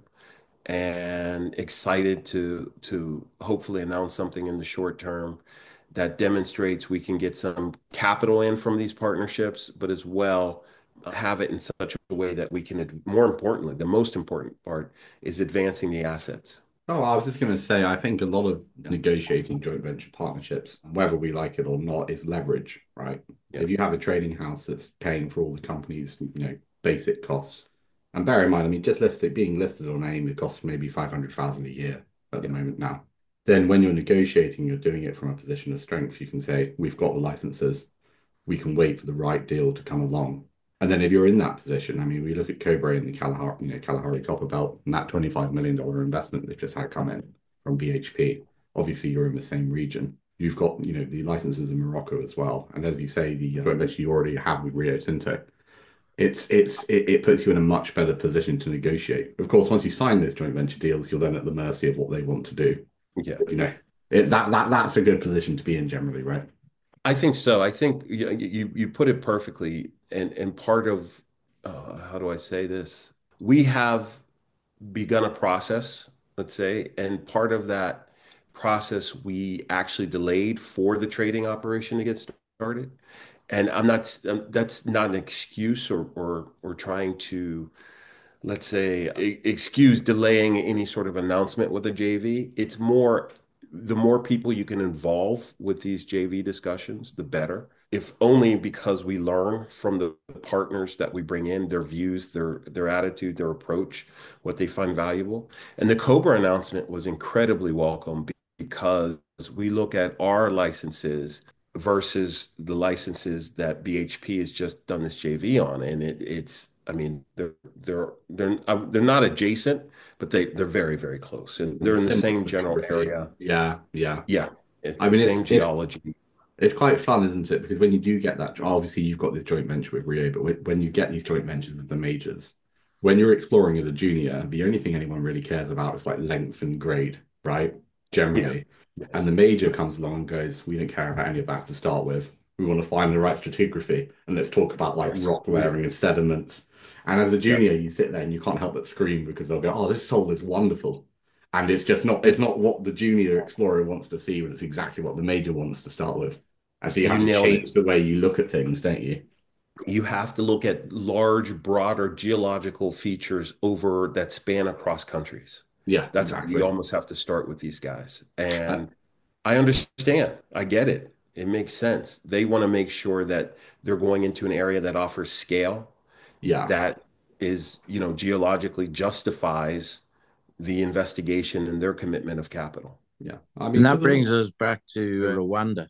and excited to to hopefully announce something in the short term that demonstrates we can get some capital in from these partnerships, but as well uh, have it in such a way that we can, ad- more importantly, the most important part is advancing the assets. Oh, I was just going to say, I think a lot of negotiating joint venture partnerships, whether we like it or not, is leverage, right? Yeah. If you have a trading house that's paying for all the company's, you know, basic costs, and bear in mind, I mean, just listed being listed on AIM, it costs maybe five hundred thousand a year at the moment now. Then when you're negotiating, you're doing it from a position of strength. You can say, we've got the licenses, we can wait for the right deal to come along. And then if you're in that position, I mean, we look at Cobre and the Kalahari, you know, Kalahari Copper Belt, and that twenty-five million dollars investment they've just had come in from B H P. Obviously, you're in the same region. You've got, you know, the licenses in Morocco as well. And as you say, the joint venture you already have with Rio Tinto, it's it's it, it puts you in a much better position to negotiate. Of course, once you sign those joint venture deals, you're then at the mercy of what they want to do. Yeah. You know, it, that that that's a good position to be in generally, right? I think so. I think you you, you put it perfectly. And, and part of, uh, how do I say this? We have begun a process, let's say, and part of that process we actually delayed for the trading operation to get started. And I'm not, um, that's not an excuse or, or, or trying to, let's say, e- excuse delaying any sort of announcement with a J V. It's more, the more people you can involve with these J V discussions, the better. If only because we learn from the partners that we bring in, their views, their their attitude, their approach, what they find valuable. And the Cobra announcement was incredibly welcome because we look at our licenses versus the licenses that B H P has just done this J V on, and it, it's, I mean, they're they're they're uh, they're not adjacent, but they they're very very close, and they're in the same general area. Yeah, yeah. Yeah, it's I the mean, it's, same it's geology. It's quite fun, isn't it? Because when you do get that, obviously you've got this joint venture with Rio, but when when you get these joint ventures with the majors, when you're exploring as a junior, the only thing anyone really cares about is like length and grade, right? Generally. Yes. And the major Yes. comes along and goes, we don't care about any of that to start with. We want to find the right stratigraphy and let's talk about like Yes. rock layering and sediments. And as a Yeah. junior, you sit there and you can't help but scream because they'll go, oh, this soul is wonderful. And it's just not, it's not what the junior explorer wants to see, but it's exactly what the major wants to start with. And so you have You to nailed change it. the way you look at things, don't you? You have to look at large, broader geological features over that span across countries. Yeah, That's how exactly. you almost have to start with these guys. Uh, And I understand. I get it. It makes sense. They want to make sure that they're going into an area that offers scale, yeah, that is, you know, geologically justifies the investigation and their commitment of capital. yeah. I And mean, that because a brings lot. us back to uh, Rwanda.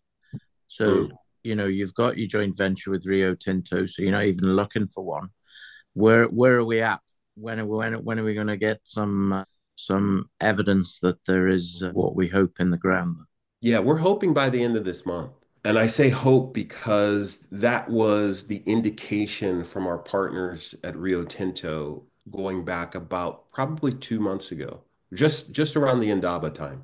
So, Mm. you know, you've got your joint venture with Rio Tinto, so you're not even looking for one. Where where are we at? When are we, when, when are we going to get some uh, some evidence that there is uh, what we hope in the ground? Yeah, we're hoping by the end of this month. And I say hope because that was the indication from our partners at Rio Tinto going back about probably two months ago, just just around the Indaba time.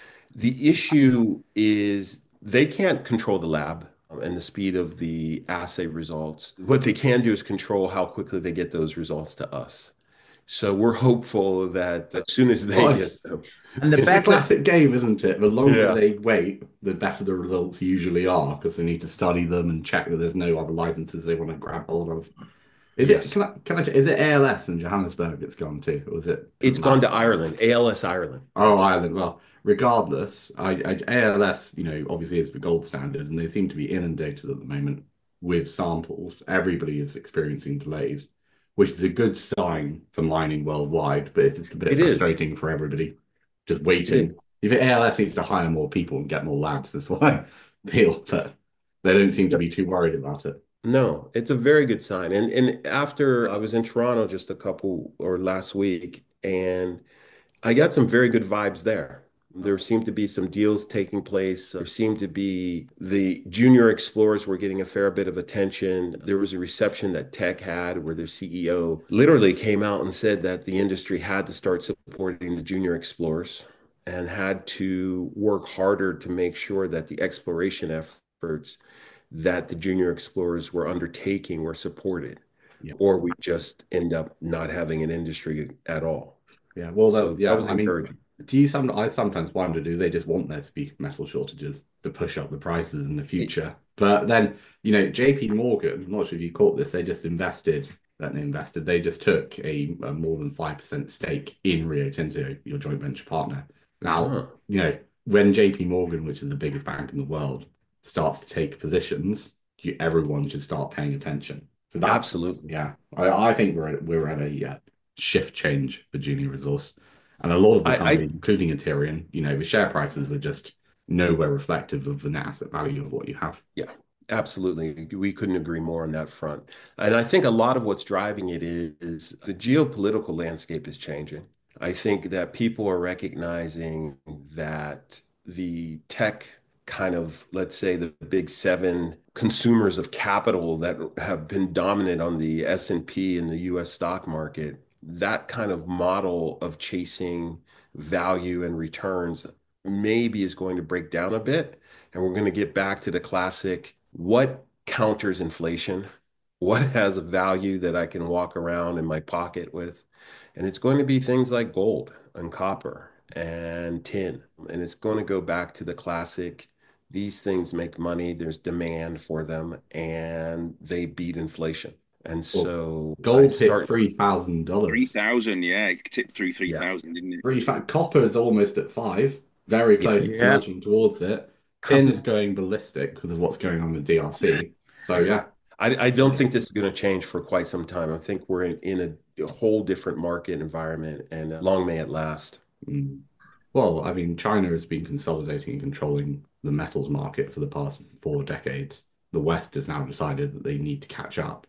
The issue is they can't control the lab and the speed of the assay results. What they can do is control how quickly they get those results to us. So we're hopeful that as soon as they Well, get it's, them, And the it's a better, classic game, isn't it? The longer yeah, they wait, the better the results usually are because they need to study them and check that there's no other licenses they want to grab hold of. Is it, yes, can I, can I, is it A L S in Johannesburg it's gone to? Or was it, it's doesn't gone matter? to Ireland, A L S Ireland. Oh, Ireland. Well, regardless, I, I, A L S, you know, obviously is the gold standard, and they seem to be inundated at the moment with samples. Everybody is experiencing delays, which is a good sign for mining worldwide, but it's just a bit It is. frustrating for everybody just It waiting. is. If A L S needs to hire more people and get more labs, that's what I feel, but they don't seem to be too worried about it. No, it's a very good sign. And and after I was in Toronto just a couple or last week, and I got some very good vibes there. There seemed to be some deals taking place. There seemed to be the junior explorers were getting a fair bit of attention. There was a reception that Tech had where their C E O literally came out and said that the industry had to start supporting the junior explorers and had to work harder to make sure that the exploration efforts that the junior explorers were undertaking were supported, Yeah. or we just end up not having an industry at all. Yeah. Well, that, So that yeah. was I mean, encouraging. do you some? I sometimes wonder, do they just want there to be metal shortages to push up the prices in the It- future? But then, you know, J P Morgan, I'm not sure if you caught this, they just invested, that they invested, they just took a, a more than five percent stake in Rio Tinto, your joint venture partner. Now, Oh, you know, when J P Morgan, which is the biggest bank in the world, starts to take positions, you, everyone should start paying attention. So that's, absolutely. yeah, I, I think we're at, we're at a uh, shift change for junior resource. And a lot of the I, I companies, including Ethereum, you know, the share prices are just nowhere reflective of the net asset value of what you have. Yeah, absolutely. We couldn't agree more on that front. And I think a lot of what's driving it is, is the geopolitical landscape is changing. I think that people are recognizing that the tech kind of, let's say, the big seven consumers of capital that have been dominant on the S and P and the U S stock market, that kind of model of chasing value and returns maybe is going to break down a bit. And we're going to get back to the classic, what counters inflation? What has a value that I can walk around in my pocket with? And it's going to be things like gold and copper and tin. And it's going to go back to the classic, these things make money, there's demand for them, and they beat inflation. And Well, so I gold hit start, three thousand Three dollars. thousand, yeah, it tipped through three yeah, thousand, didn't it? Three fa- copper is almost at five, very yeah. close to yeah, nudging towards it. Tin is couple. going ballistic because of what's going on with D R C. So yeah, I, I don't think this is going to change for quite some time. I think we're in, in a, a whole different market environment, and uh, long may it last. mm. Well, I mean, China has been consolidating and controlling the metals market for the past four decades. The West has now decided that they need to catch up.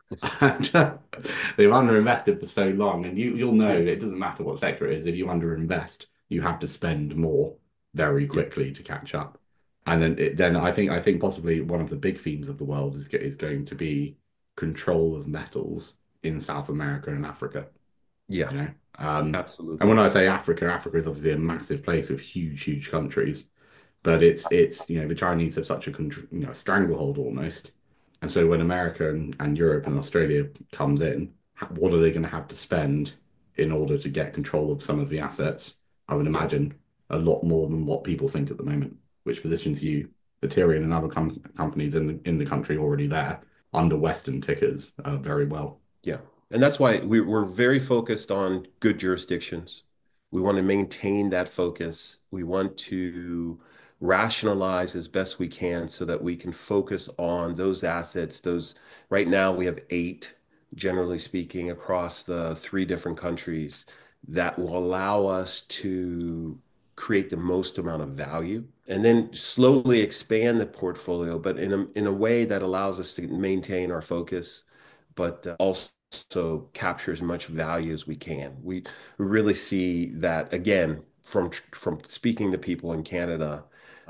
And uh, they've underinvested for so long, and you you'll know it doesn't matter what sector it is. If you underinvest, you have to spend more very Yeah, quickly to catch up. And then it, then I think I think possibly one of the big themes of the world is is going to be control of metals in South America and Africa. yeah, You know, um, and absolutely. when I say Africa, Africa is obviously a massive place with huge, huge countries. But it's it's you know the Chinese have such a contr- you know stranglehold almost, and so when America and, and Europe and Australia comes in, ha- what are they going to have to spend in order to get control of some of the assets? I would Yeah, imagine a lot more than what people think at the moment, which positions you, the Tyrion and other com companies in the in the country already there under Western tickers uh, very well. yeah. And that's why we, we're very focused on good jurisdictions. We want to maintain that focus. We want to rationalize as best we can so that we can focus on those assets. Those right now we have eight, generally speaking, across the three different countries that will allow us to create the most amount of value and then slowly expand the portfolio, but in a, in a way that allows us to maintain our focus, but uh, also also capture as much value as we can. We really see that again from from speaking to people in Canada.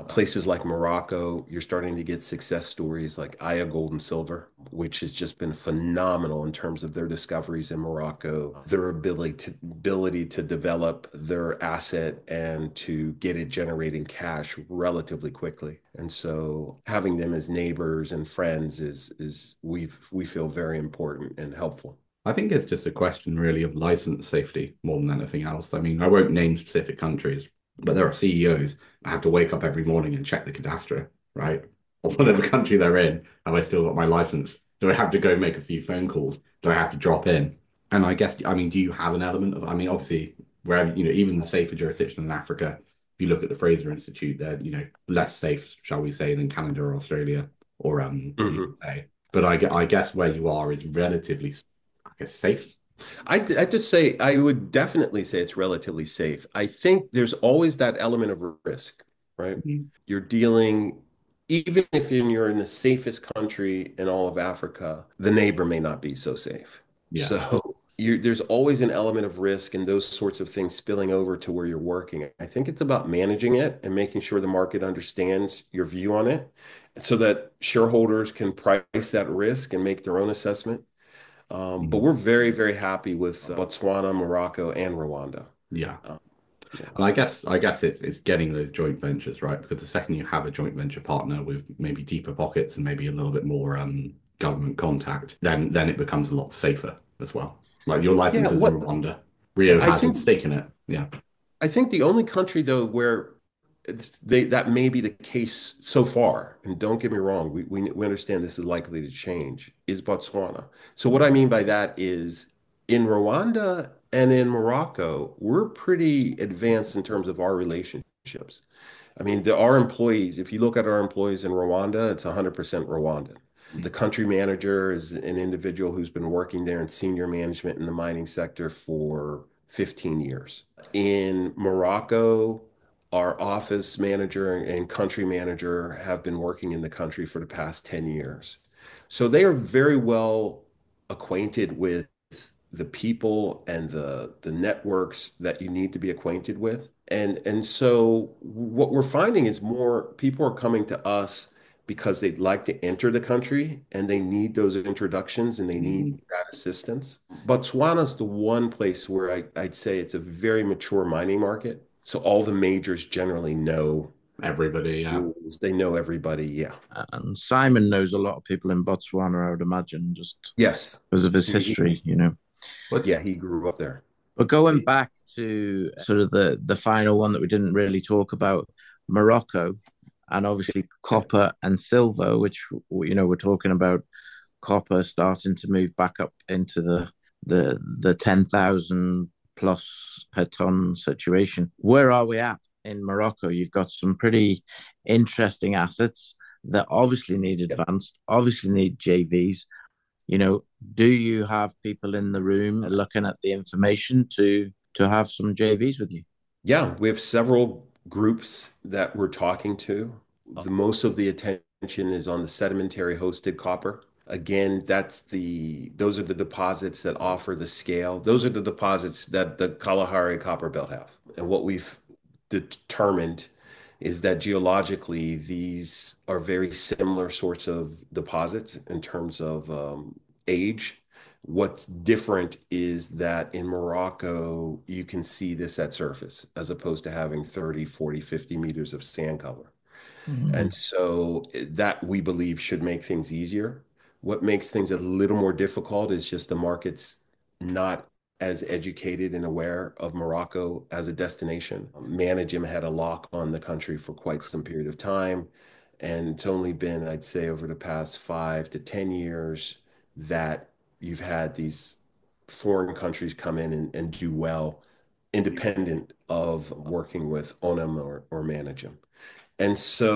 Places like Morocco, you're starting to get success stories like Aya Gold and Silver, which has just been phenomenal in terms of their discoveries in Morocco, their ability to ability to develop their asset and to get it generating cash relatively quickly. And so having them as neighbors and friends is is we we feel very important and helpful. I think it's just a question really of license safety more than anything else. I mean, I won't name specific countries, but there are C E Os that have to wake up every morning and check the cadastre, right? Or whatever country they're in. Have I still got my license? Do I have to go make a few phone calls? Do I have to drop in? And I guess, I mean, do you have an element of, I mean, obviously, wherever, you know, even the safer jurisdictions in Africa, if you look at the Fraser Institute, they're, you know, less safe, shall we say, than Canada or Australia or um, the Mhm. U K. But I, gue- I guess where you are is relatively, I guess, safe. I I just say I would definitely say it's relatively safe. I think there's always that element of risk, right? Mhm. You're dealing, even if in- you're in the safest country in all of Africa, the neighbor may not be so safe. Yeah. So you there's always an element of risk and those sorts of things spilling over to where you're working. I think it's about managing it and making sure the market understands your view on it so that shareholders can price that risk and make their own assessment. Um, but Mhm. we're very, very happy with uh, Botswana, Morocco, and Rwanda. Yeah. Um, yeah. And I guess I guess it's it's getting those joint ventures, right? Because the second you have a joint venture partner with maybe deeper pockets and maybe a little bit more um government contact, then then it becomes a lot safer as well. Like your Yeah, license is in what Rwanda. Rio I has think its stake in it. Yeah. I think the only country though where it's, they that may be the case so far, and don't get me wrong, we, we we understand this is likely to change, is Botswana. So what I mean by that is in Rwanda and in Morocco, we're pretty advanced in terms of our relationships. I mean, the, our employees, if you look at our employees in Rwanda, it's one hundred percent Rwandan. The country manager is an individual who's been working there in senior management in the mining sector for fifteen years. In Morocco, our office manager and country manager have been working in the country for the past ten years. So they are very well acquainted with the people and the the networks that you need to be acquainted with. And and so what we're finding is more people are coming to us because they'd like to enter the country and they need those introductions and they need Mm. that assistance. Botswana's the one place where I, I'd say it's a very mature mining market. So all the majors generally know Everybody, yeah. rules. They know everybody. Yeah. And Simon knows a lot of people in Botswana, I would imagine, just Yes. because of his He- he- history, you know. What's yeah, he grew up there. But going back to sort of the the final one that we didn't really talk about, Morocco, and obviously copper and silver, which you know we're talking about copper starting to move back up into the the the ten thousand plus per ton situation. Where are we at in Morocco? You've got some pretty interesting assets that obviously need advanced, obviously need J Vs. You know, do you have people in the room looking at the information to to have some J Vs with you? Yeah, we have several groups that we're talking to. The most of the attention is on the sedimentary hosted copper. Again, that's the those are the deposits that offer the scale. Those are the deposits that the Kalahari Copper Belt have. And what we've determined is that geologically these are very similar sorts of deposits in terms of um, age. What's different is that in Morocco, you can see this at surface as opposed to having thirty, forty, fifty meters of sand cover. Mm-hmm. And so that we believe should make things easier. What makes things a little more difficult is just the market's not as educated and aware of Morocco as a destination. Managem had a lock on the country for quite some period of time. And it's only been, I'd say, over the past five to ten years that you've had these foreign countries come in and, and do well, independent of working with Onam or, or Managem. And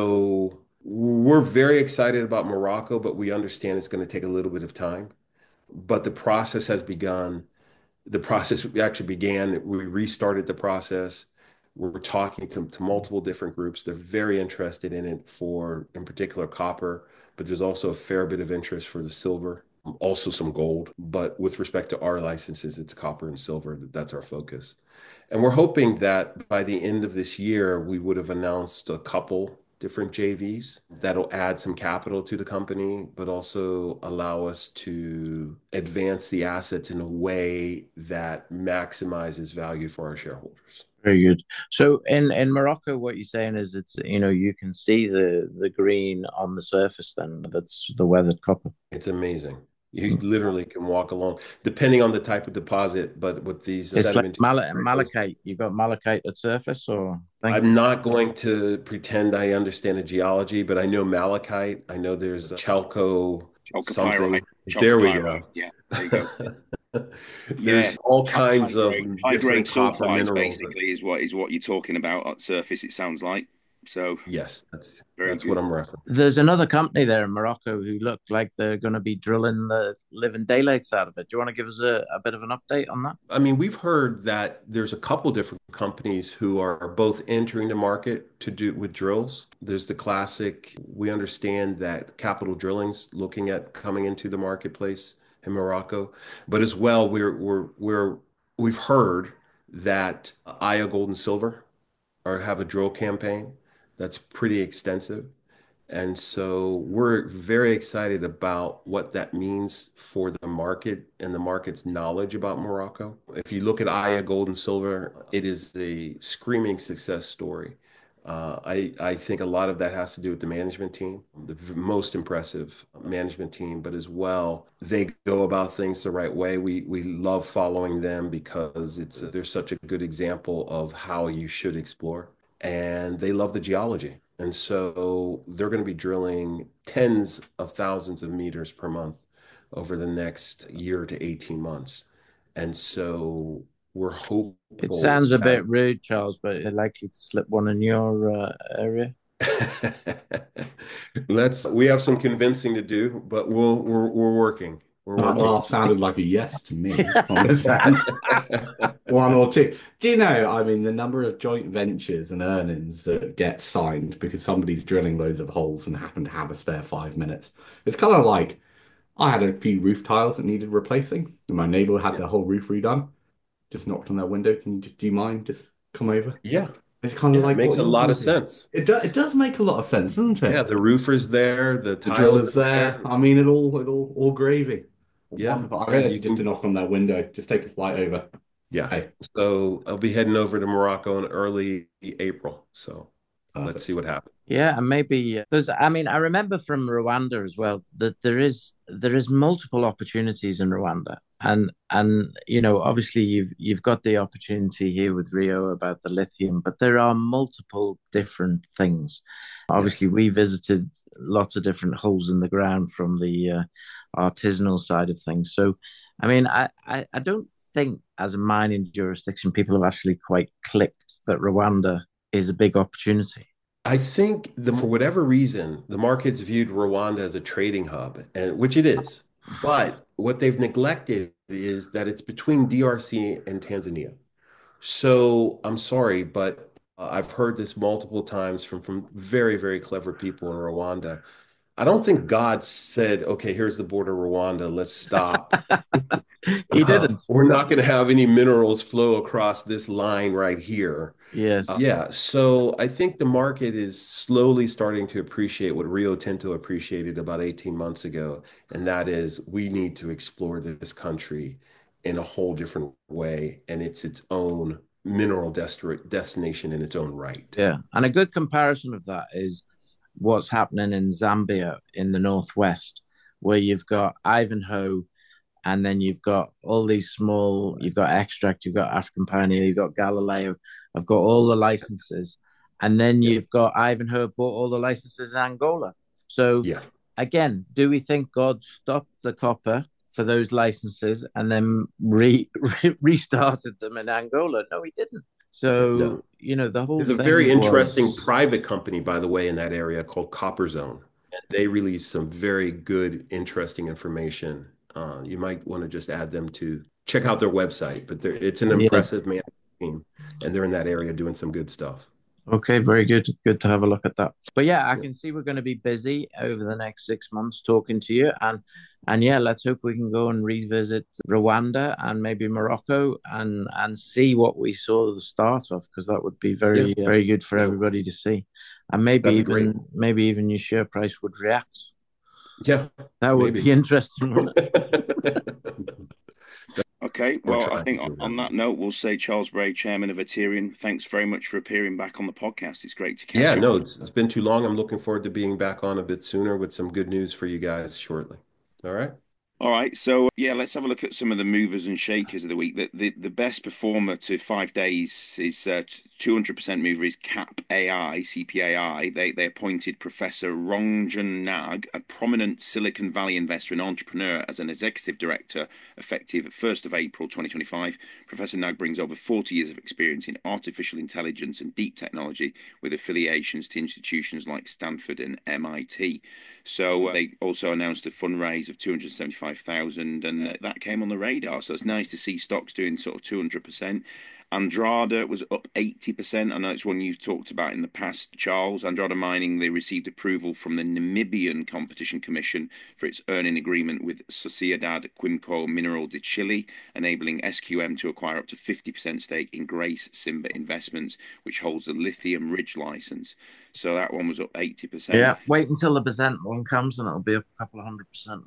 so we're very excited about Morocco, but we understand it's going to take a little bit of time. But the process has begun. The process actually began. We restarted the process. We're talking to, to multiple different groups. They're very interested in it for, in particular, copper, but there's also a fair bit of interest for the silver, also some gold. But with respect to our licenses, it's copper and silver. That's our focus. And we're hoping that by the end of this year, we would have announced a couple different J Vs that'll add some capital to the company, but also allow us to advance the assets in a way that maximizes value for our shareholders. Very good. So in in Morocco, what you're saying is it's, you know, you can see the the green on the surface. Then that's the weathered copper. It's amazing. You literally can walk along, depending on the type of deposit, but with these It's like sediment. mal malachite. You got malachite at surface, or I'm not going to pretend I understand the geology, but I know malachite. I know there's chalco something. There we go. Yeah, there you go. There's yeah. all kinds high of grade, high grade sulfides, minerals. basically, is what is what you're talking about at surface. It sounds like. So yes, that's very that's good. what I'm referencing. There's another company there in Morocco who look like they're going to be drilling the living daylights out of it. Do you want to give us a, a bit of an update on that? I mean, we've heard that there's a couple different companies who are both entering the market to do with drills. There's the classic, we understand that Capital Drilling's looking at coming into the marketplace in Morocco, but as well, we're we're we're we've heard that Aya Gold and Silver are have a drill campaign that's pretty extensive. And so we're very excited about what that means for the market and the market's knowledge about Morocco. If you look at Aya Gold and Silver, it is a screaming success story. Uh, I, I think a lot of that has to do with the management team, the most impressive management team, but as well, they go about things the right way. We we love following them because it's they're such a good example of how you should explore. And they love the geology. And so they're going to be drilling tens of thousands of meters per month over the next year to eighteen months. And so we're hopeful. It sounds a bit rude, Charles, but you're likely to slip one in your uh, area. Let's. We have some convincing to do, but we'll we're we're working. We're that laugh sounded like a yes to me. One or two. Do you know? I mean, the number of joint ventures and earnings that get signed because somebody's drilling loads of holes and happen to have a spare five minutes. It's kind of like I had a few roof tiles that needed replacing, and my neighbor had their whole roof redone. Just knocked on their window. Can you just do you mind just come over? Yeah. It's kind of yeah, like it makes a lot of sense. It does. It does make a lot of sense, doesn't it? Yeah, the roofer's there, the, the driller's there. there. I mean, it all, it all, all gravy. Yeah, wonderful. I realized you just to knock on their window. Just take a flight over. Yeah. Hey. So I'll be heading over to Morocco in early April. So Perfect. Let's see what happens. Yeah, and maybe there's. I mean, I remember from Rwanda as well that there is there is multiple opportunities in Rwanda, and and you know, obviously you've you've got the opportunity here with Rio about the lithium, but there are multiple different things. Obviously, yes. We visited lots of different holes in the ground from the uh, artisanal side of things. So, I mean, I, I I don't think as a mining jurisdiction people have actually quite clicked that Rwanda is a big opportunity. I think the, for whatever reason, the market's viewed Rwanda as a trading hub, and which it is. But what they've neglected is that it's between D R C and Tanzania. So I'm sorry, but uh, I've heard this multiple times from, from very, very clever people in Rwanda. I don't think God said, okay, here's the border of Rwanda, let's stop. He didn't. Uh, we're not going to have any minerals flow across this line right here. Yes. Uh, yeah. So I think the market is slowly starting to appreciate what Rio Tinto appreciated about eighteen months ago. And that is we need to explore this country in a whole different way. And it's its own mineral dest- destination in its own right. Yeah. And a good comparison of that is what's happening in Zambia in the northwest, where you've got Ivanhoe, and then you've got all these small, you've got Extract, you've got African Pioneer, you've got Galileo. I've got all the licenses. And then you've got Ivanhoe bought all the licenses in Angola. So yeah. Again, do we think God stopped the copper for those licenses and then re, re restarted them in Angola? No, he didn't. So, no. you know, the whole There's a very was... interesting private company, by the way, in that area called Copper Zone. And they release some very good, interesting information. Uh, you might want to just add them to check out their website, but it's an impressive yeah. management team, and they're in that area doing some good stuff. Okay, very good. Good to have a look at that. But yeah, I can see we're going to be busy over the next six months talking to you, and and yeah, let's hope we can go and revisit Rwanda and maybe Morocco and and see what we saw at the start of, because that would be very yeah. very good for everybody to see. and maybe That'd be great. even maybe even your share price would react. Yeah, That would maybe. be interesting, wouldn't it? Okay, Or well, I try think to do on that. that note, we'll say Charles Bray, Chairman of Aterian, thanks very much for appearing back on the podcast. It's great to catch Yeah, up. no, it's, it's been too long. I'm looking forward to being back on a bit sooner with some good news for you guys shortly. All right. All right, so yeah, let's have a look at some of the movers and shakers of the week. The the, the best performer to five days is uh, two hundred percent mover is Cap A I, C P A I. They they appointed Professor Ranjan Nag, a prominent Silicon Valley investor and entrepreneur, as an executive director effective first of April twenty twenty-five. Professor Nag brings over forty years of experience in artificial intelligence and deep technology with affiliations to institutions like Stanford and M I T. So uh, they also announced a fundraise of two hundred seventy-five thousand, and uh, that came on the radar. So it's nice to see stocks doing sort of two hundred percent. Andrada was up eighty percent. I know it's one you've talked about in the past, Charles. Andrada Mining, they received approval from the Namibian Competition Commission for its earning agreement with Sociedade Química Mineral de Chile, enabling S Q M to acquire up to fifty percent stake in Grace Simba Investments, which holds the Lithium Ridge license. So that one was up eighty percent. Yeah, wait until the percent one comes and it'll be up a couple of hundred percent.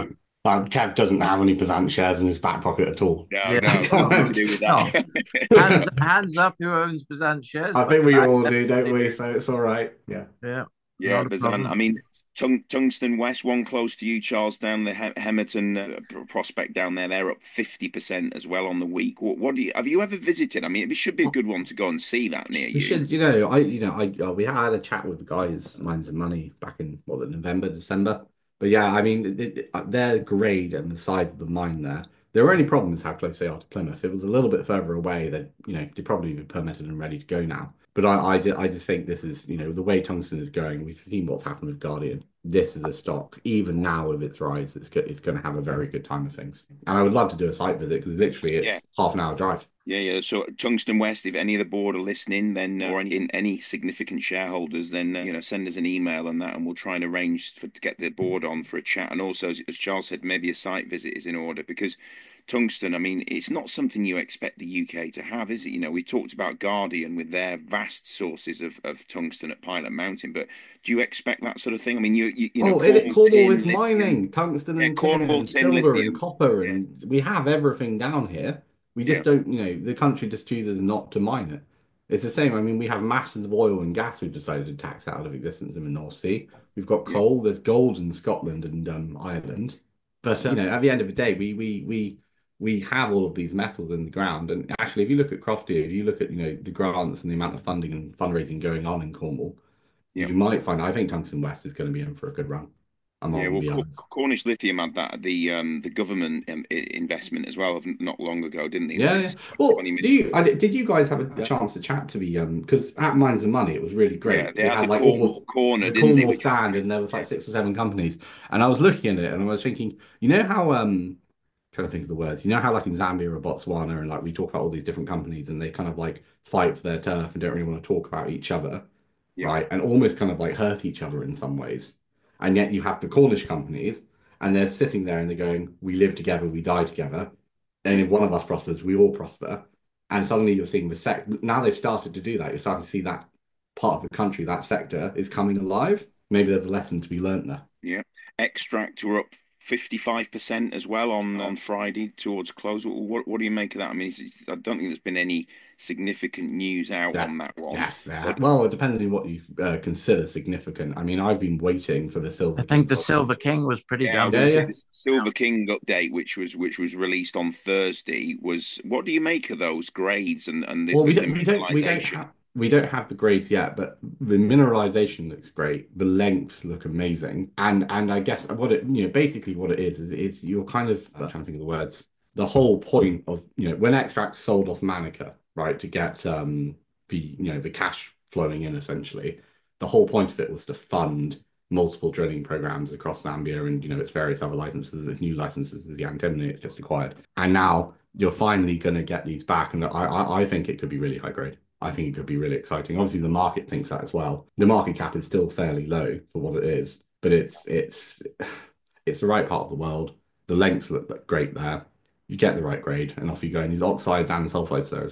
Um, Kev doesn't have any percent shares in his back pocket at all. No, Yeah. no, nothing to do with that. hands, hands up, who owns percent shares? I think we all do, don't we? So it's all right. Yeah. Yeah. Yeah, Not a Bazan. problem. I mean, Tung, Tungsten West, one close to you, Charles, down the Hem- Hemerton uh, prospect down there. They're up fifty percent as well on the week. What, what do you have you ever visited? I mean, it should be a good one to go and see that near We you. should, you know, I, you know, I, uh, we had a chat with the guys, Mines and Money, back in what was it, November, December. But yeah, I mean, it, it, uh, their grade and the size of the mine there. Their only problem is how close they are to Plymouth. If it was a little bit further away, they, you know, they'd probably be permitted and ready to go now. But I, I, ju- I just think this is, you know, the way tungsten is going. We've seen what's happened with Guardian. This is a stock, even now with its rise, it's go- it's going to have a very good time of things. And I would love to do a site visit because literally it's Yeah. half an hour drive. Yeah, yeah. So Tungsten West, if any of the board are listening, then uh, or any, any significant shareholders, then uh, you know, send us an email on that, and we'll try and arrange for to get the board on for a chat. And also, as, as Charles said, maybe a site visit is in order because tungsten, I mean, it's not something you expect the U K to have, is it? You know, we talked about Guardian with their vast sources of, of tungsten at Pilot Mountain, but do you expect that sort of thing? I mean, you you, you know, Oh, in it, Cornwall Cornwall tin, is lithium. mining tungsten Yeah, and tin Cornwall and tin, silver lithium. and copper, and we have everything down here. We just Yeah. don't, you know, the country just chooses not to mine it. It's the same. I mean, we have masses of oil and gas we've decided to tax out of existence in the North Sea. We've got Yeah. coal. There's gold in Scotland and um, Ireland. But um, you know, at the end of the day, we we we we have all of these metals in the ground. And actually, if you look at Crofty, if you look at you know the grants and the amount of funding and fundraising going on in Cornwall, Yeah. you might find. I think Tungsten West is going to be in for a good run. I'm not Yeah, going well, to be Cor- honest. Cornish Lithium had that the um the government um, i- investment as well of not long ago, didn't they? Yeah, Was yeah. it Well, twenty do million? you I, did you guys have a chance to chat to the um because at Mines and Money it was really great. Yeah, they had the like all Cornwall corner, the didn't they? Cornwall Which was stand great. and there was like Yeah, six or seven companies, and I was looking at it and I was thinking, you know how um trying to think of the words, you know how like in Zambia or Botswana and like we talk about all these different companies and they kind of like fight for their turf and don't really want to talk about each other, yeah, right? And almost kind of like hurt each other in some ways. And yet you have the Cornish companies and they're sitting there and they're going, we live together, we die together. And if one of us prospers, we all prosper. And suddenly you're seeing the sec now they've started to do that. You're starting to see that part of the country, that sector is coming alive. Maybe there's a lesson to be learnt there. yeah. Extract were up fifty-five percent as well on on Friday towards close. What what do you make of that? I mean, it's, it's- I don't think there's been any significant news out Yeah. on that one. Yes, yeah. But Well, depending on what you uh, consider significant. I mean, I've been waiting for the Silver I think the King Silver King was pretty yeah, I was damn going to Yeah, say yeah. the Silver King update, which was which was released on Thursday, was what do you make of those grades and and the Well, we the, the don't, we don't, we don't mineralization? have, we don't have the grades yet, but the mineralization looks great. The lengths look amazing, and and I guess what it, you know, basically what it is is it's you're kind of I'm trying to think of the words. The whole point of you know when Extract sold off Manica, right, to get um the you know the cash flowing in essentially. The whole point of it was to fund multiple drilling programs across Zambia and you know its various other licenses, its new licenses, the antimony it's just acquired, and now you're finally going to get these back, and I, I I think it could be really high grade. I think it could be really exciting. Obviously, the market thinks that as well. The market cap is still fairly low for what it is, but it's it's it's the right part of the world. The lengths look look great there. You get the right grade, and off you go. And these oxides and sulfides there as well.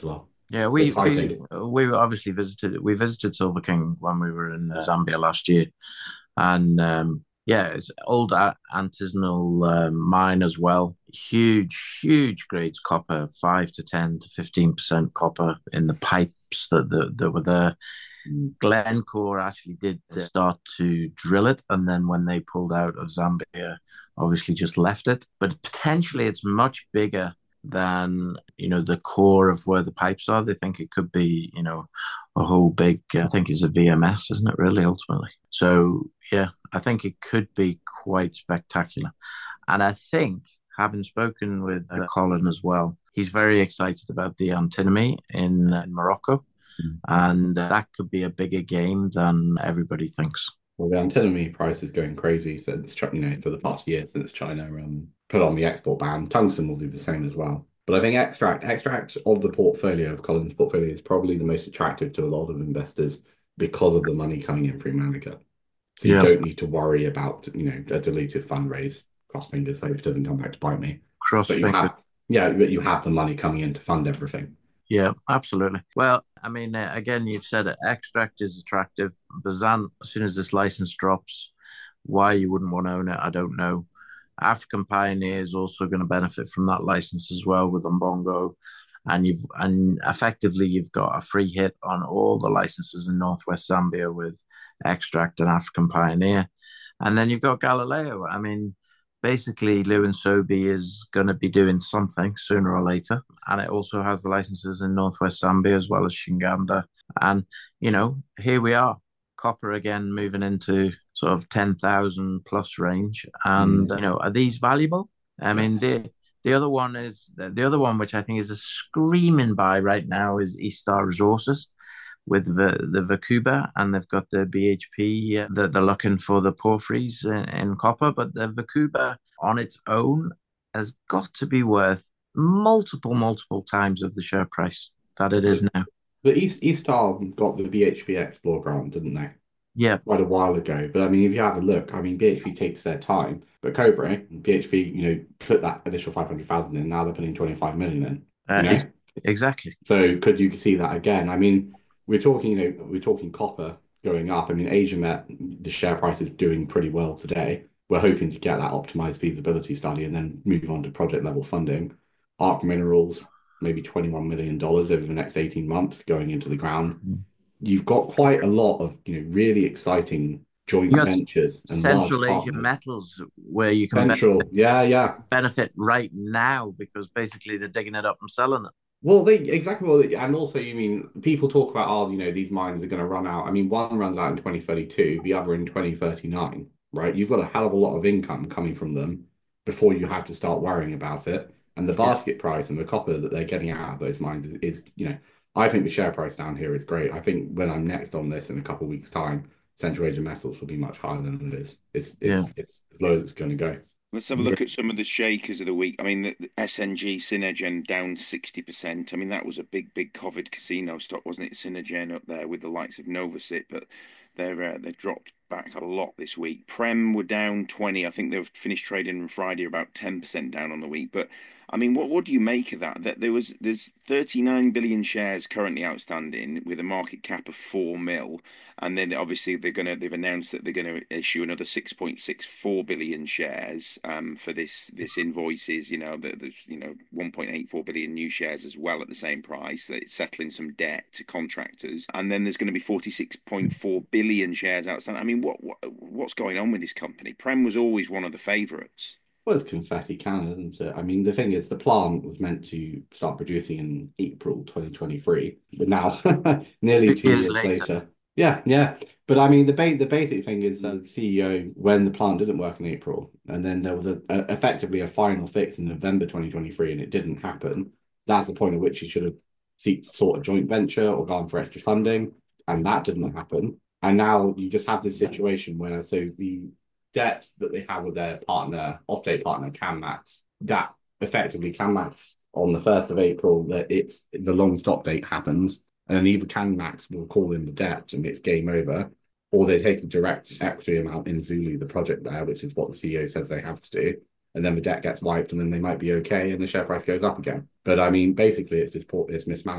Yeah, we Exciting. we we obviously visited we visited Silver King when we were in uh, Zambia last year, and um, yeah, it's old a- artisanal um, mine as well. Huge, huge grades copper, five to ten to fifteen percent copper in the pipes that that, that were there. Glencore actually did uh, start to drill it, and then when they pulled out of Zambia, obviously just left it. But potentially, it's much bigger than you know the core of where the pipes are. They think it could be you know a whole big. I think it's a V M S, isn't it? Really, ultimately. So yeah, I think it could be quite spectacular, and I think having spoken with uh, Colin as well, he's very excited about the Antinomy in, uh, in Morocco and uh, that could be a bigger game than everybody thinks. Well, the antimony price is going crazy since Chi- you know for the past year since China um, put on the export ban. Tungsten will do the same as well. But I think extract extract of the portfolio of Colin's portfolio is probably the most attractive to a lot of investors because of the money coming in through Manica. So you Yeah, don't need to worry about you know a diluted fundraise. Cross fingers, hope it doesn't come back to bite me. cross But you fingers. have yeah, but you have the money coming in to fund everything. Yeah, absolutely. Well, I mean, uh, again, you've said it. Extract is attractive. Bazan, as soon as this license drops, why you wouldn't want to own it, I don't know. African Pioneer is also going to benefit from that license as well with Umbongo, and you've and effectively you've got a free hit on all the licenses in Northwest Zambia with Extract and African Pioneer, and then you've got Galileo. I mean, basically, Lewin Sobe is going to be doing something sooner or later, and it also has the licenses in Northwest Zambia as well as Shinganda, and you know here we are copper again moving into sort of ten thousand plus range. And, mm. you know, are these valuable? I yes. mean, the, the other one is the other one, which I think is a screaming buy right now is East Star Resources with the, the Vacuba, and they've got the B H P uh, that they're looking for the porphyries in, in copper, but the Vacuba on its own has got to be worth multiple, multiple times of the share price that it is now. But East East Star got the B H P Explore grant, didn't they? Yeah. Quite a while ago. But I mean, if you have a look, I mean, B H P takes their time. But Cobra, B H P, you know, put that initial five hundred thousand in. Now they're putting twenty-five million in. Uh, you know? Exactly. So could you see that again? I mean, we're talking, you know, we're talking copper going up. I mean, Asiamet, the share price is doing pretty well today. We're hoping to get that optimized feasibility study and then move on to project level funding. Arc Minerals, maybe twenty-one million dollars over the next eighteen months going into the ground. Mm-hmm. You've got quite a lot of, you know, really exciting joint ventures and Central Asian Metals where you can Central, benefit, yeah, yeah, benefit right now because basically they're digging it up and selling it. Well, they exactly well, and also you mean people talk about oh, you know, these mines are going to run out. I mean, one runs out in twenty thirty-two, the other in twenty thirty-nine, right? You've got a hell of a lot of income coming from them before you have to start worrying about it. And the basket yeah. price and the copper that they're getting out of those mines is, is, you know, I think the share price down here is great. I think when I'm next on this in a couple of weeks' time, Central Asian Metals will be much higher than it is. It's, it's, yeah. it's as low as it's going to go. Let's have a look yeah. at some of the shakers of the week. I mean, the, the S N G Synergen down sixty percent. I mean, that was a big, big COVID casino stock, wasn't it? Synergen up there with the likes of Novosit, but they're uh, they've dropped back a lot this week. Prem were down twenty. I think they've finished trading on Friday about ten percent down on the week. But I mean, what what do you make of that? That there was there's thirty-nine billion shares currently outstanding with a market cap of four mil, and then obviously they're gonna they've announced that they're gonna issue another six point six four billion shares um for this this invoices. You know that there's you know one point eight four billion new shares as well at the same price. That it's settling some debt to contractors, and then there's going to be forty-six point four billion shares outstanding. I mean, what, what what's going on with this company? Prem was always one of the favourites. Well, it's confetti can, isn't it? I mean, the thing is, the plant was meant to start producing in April twenty twenty-three, but now nearly two years, years later. later. Yeah, yeah. But I mean, the ba- the basic thing is uh, the C E O, when the plant didn't work in April, and then there was a, a effectively a final fix in November twenty twenty-three, and it didn't happen. That's the point at which he should have seek, sought a joint venture or gone for extra funding, and that didn't happen. And now you just have this situation where so the debts that they have with their partner, offtake partner, Canmax, that effectively Canmax on the first of April, that it's the long stop date happens, and then either Canmax will call in the debt and it's game over, or they take a direct equity amount in Zulu, the project there, which is what the C E O says they have to do, and then the debt gets wiped, and then they might be okay, and the share price goes up again. But I mean, basically, it's this, it's mismanagement.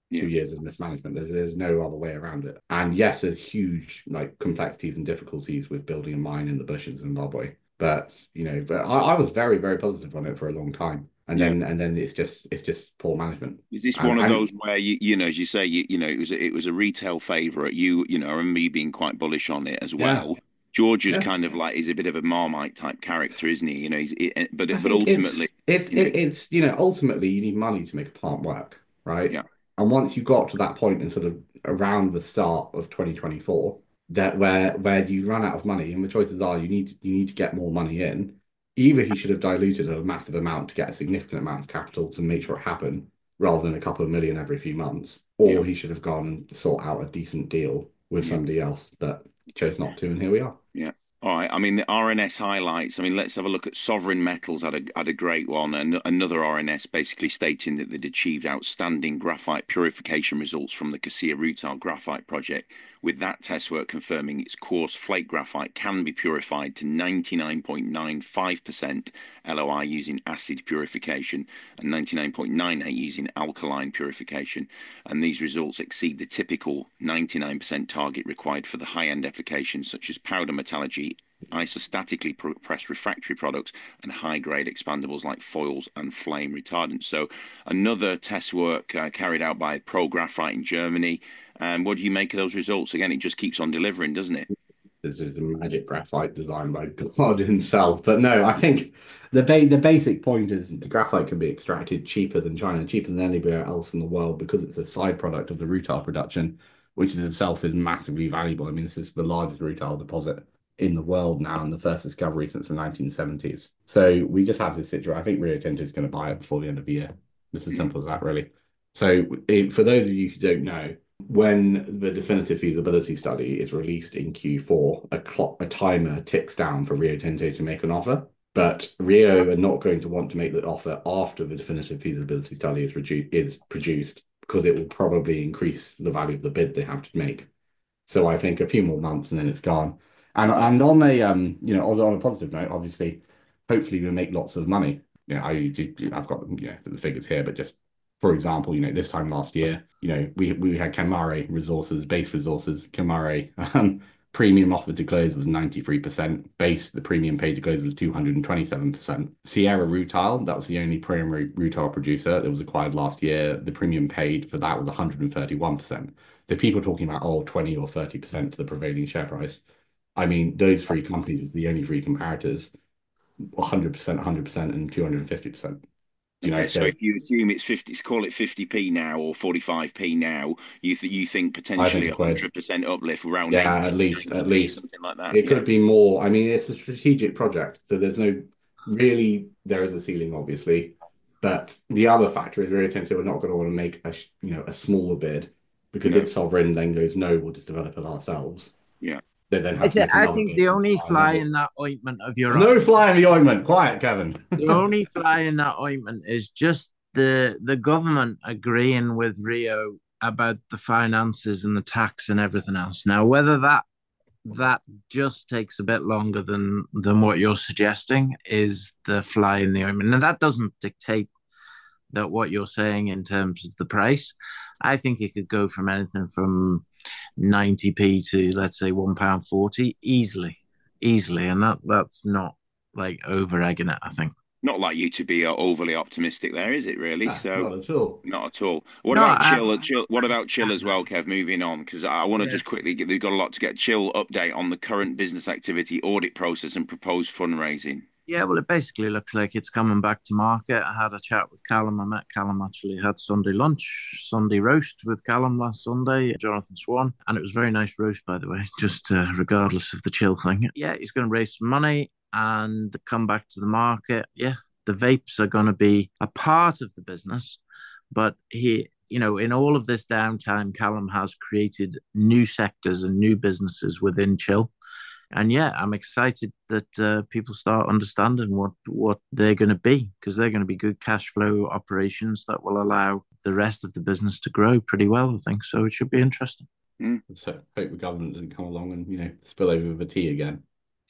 yeah. two years of mismanagement. There's there's no other way around it. And yes, there's huge like complexities and difficulties with building a mine in the bush in Zimbabwe. But you know, but I, I was very, very positive on it for a long time. And yeah. then and then it's just it's just poor management. Is this and, one of and, those where you you know, as you say, you you know, it was a, it was a retail favourite. You you know, I remember you being quite bullish on it as well. Yeah. George is yeah. kind of like he's a bit of a Marmite type character, isn't he? You know, he's it, but but ultimately, it's it's, you know, it's you know ultimately you need money to make a plant work, right? Yeah. And once you got to that point in sort of around the start of twenty twenty-four, that where where you run out of money, and the choices are you need you need to get more money in. Either he should have diluted a massive amount to get a significant amount of capital to make sure it happened, rather than a couple of million every few months, or yeah. he should have gone and sought out a decent deal with yeah. somebody else, but chose not to, and here we are. Yeah. All right. I mean, the R N S highlights. I mean, let's have a look at Sovereign Metals. Had a had a great one, and another R N S basically stating that they'd achieved outstanding graphite purification results from the Cassia Rutile graphite project. With that test work confirming its coarse flake graphite can be purified to ninety-nine point nine five percent L O I using acid purification and ninety-nine point nine eight using alkaline purification. And these results exceed the typical ninety-nine percent target required for the high-end applications such as powder metallurgy, isostatically pressed refractory products, and high-grade expandables like foils and flame retardants. So another test work uh, carried out by Pro Graphite in Germany. And um, what do you make of those results? Again, it just keeps on delivering, doesn't it? This is a magic graphite designed by God himself. But no, I think the ba the basic point is the graphite can be extracted cheaper than China, cheaper than anywhere else in the world, because it's a side product of the rutile production, which is itself is massively valuable. I mean, this is the largest rutile deposit in the world now, and the first discovery since the nineteen seventies. So we just have this situation. I think Rio Tinto is going to buy it before the end of the year. It's as simple as that, really. So it, for those of you who don't know, when the definitive feasibility study is released in Q four, a clock, a timer ticks down for Rio Tinto to make an offer. But Rio are not going to want to make the offer after the definitive feasibility study is, is produced, because it will probably increase the value of the bid they have to make. So I think a few more months and then it's gone. And and on a um you know on a positive note, obviously, hopefully we'll make lots of money. You know, I I've got you know the figures here, but just for example, you know this time last year, you know we we had Kemare Resources, base resources, Kemare um, premium offer to close was ninety-three percent, base the premium paid to close was two hundred twenty-seven percent. Sierra Rutile, that was the only primary rutile producer that was acquired last year. The premium paid for that was one hundred thirty-one percent. So people talking about oh twenty or thirty percent to the prevailing share price. I mean, those three companies was the only three comparators, one hundred percent, one hundred percent, and two hundred fifty percent. You okay, know, so, so if you assume it's fifty, call it fifty p now or forty-five p now, you th you think potentially a hundred percent uplift around yeah, eighty at least, at least something like that. It yeah. could be more. I mean, it's a strategic project, so there's no really. There is a ceiling, obviously, but the other factor is Rio Tinto are not going to want to make a you know a smaller bid, because no. if Sovereign then goes no, we'll just develop it ourselves. Yeah. They then have I, to make I think the only fly level. in that ointment of your no fly in the ointment. Quiet, Kevin. The only fly in that ointment is just the the government agreeing with Rio about the finances and the tax and everything else. Now, whether that that just takes a bit longer than than what you're suggesting is the fly in the ointment. And that doesn't dictate that what you're saying in terms of the price. I think it could go from anything from ninety p to, let's say, one pound forty easily, easily. And that that's not like over egging it, I think. Not like you to be overly optimistic there, is it really? Nah, so not at all. Not at all. What no, about I, Chill? Chill. What about Chill as well, Kev? Moving on, because I want to yeah. just quickly get. We've got a lot to get. Chill update on the current business activity, audit process, and proposed fundraising. Yeah, well, it basically looks like it's coming back to market. I had a chat with Callum. I met Callum, actually had Sunday lunch, Sunday roast with Callum last Sunday, Jonathan Swan. And it was a very nice roast, by the way, just uh, regardless of the Chill thing. Yeah, he's going to raise some money and come back to the market. Yeah, the vapes are going to be a part of the business. But he, you know, in all of this downtime, Callum has created new sectors and new businesses within Chill. And yeah, I'm excited that uh, people start understanding what, what they're going to be, because they're going to be good cash flow operations that will allow the rest of the business to grow pretty well, I think. So it should be interesting. Mm. So hope the government doesn't come along and, you know, spill over the tea again.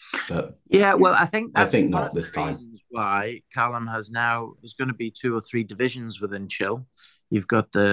But yeah, well, I think that's I think not this time. Why Callum has now, there's going to be two or three divisions within Chill. You've got the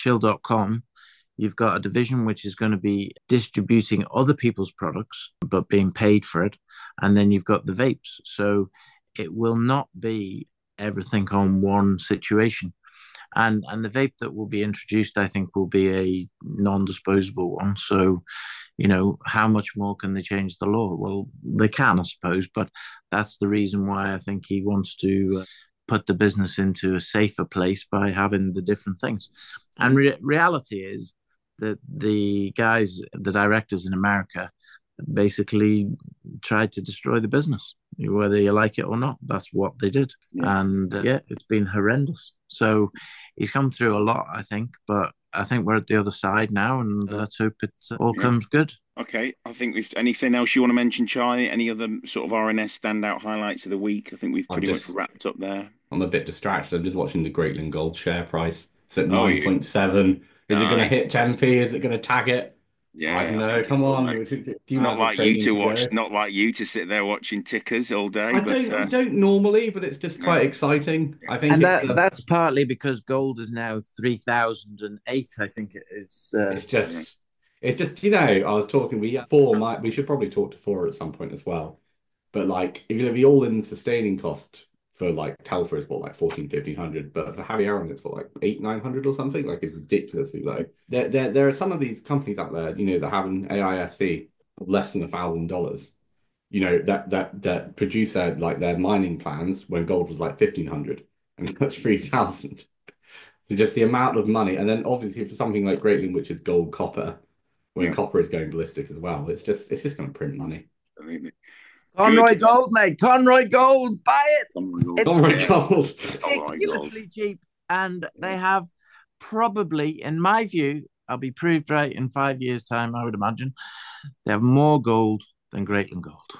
chill dot com, you've got a division which is going to be distributing other people's products, but being paid for it. And then you've got the vapes. So it will not be everything on one situation. And and the vape that will be introduced, I think, will be a non-disposable one. So, you know, how much more can they change the law? Well, they can, I suppose, but that's the reason why I think he wants to uh, put the business into a safer place by having the different things. And re- reality is that the guys, the directors in America, basically tried to destroy the business, whether you like it or not. That's what they did. Yeah. And uh, yeah, it's been horrendous. So he's come through a lot, I think, but I think we're at the other side now, and let's hope it all yeah. comes good. Okay, I think we've anything else you want to mention, Charlie? Any other sort of R N S standout highlights of the week? I think we've pretty just, much wrapped up there. I'm a bit distracted. I'm just watching the Greatland Gold share price. It's at oh, nine point seven. Is no, it going to hit ten p? Is it going to tag it? Yeah, I don't know. Come on, not like you to watch. Go. Not like you to sit there watching tickers all day. I but, don't. Uh, I don't normally, but it's just quite no. exciting. I think, and that, uh, that's partly because gold is now three thousand and eight. I think it is. Uh, it's just. It's just, you know, I was talking. We four might. We should probably talk to four at some point as well. But like, if you know, the all-in sustaining cost for like Telfer is what, like fourteen, fifteen hundred, but for Havieron it's what, like eight, nine hundred or something. Like, it's ridiculously low. There, there, there are some of these companies out there, you know, that have an A I S C of less than a thousand dollars. You know, that that that produce their like their mining plans when gold was like fifteen hundred, and that's three thousand. So just the amount of money, and then obviously for something like Greatland, which is gold copper, when yeah. copper is going ballistic as well, it's just it's just going to print money. I mean, Conroy Gold, mate. Conroy Gold. Buy it. Conroy Gold. It's ridiculously cheap. And they have probably, in my view, I'll be proved right in five years' time, I would imagine, they have more gold than Greatland Gold.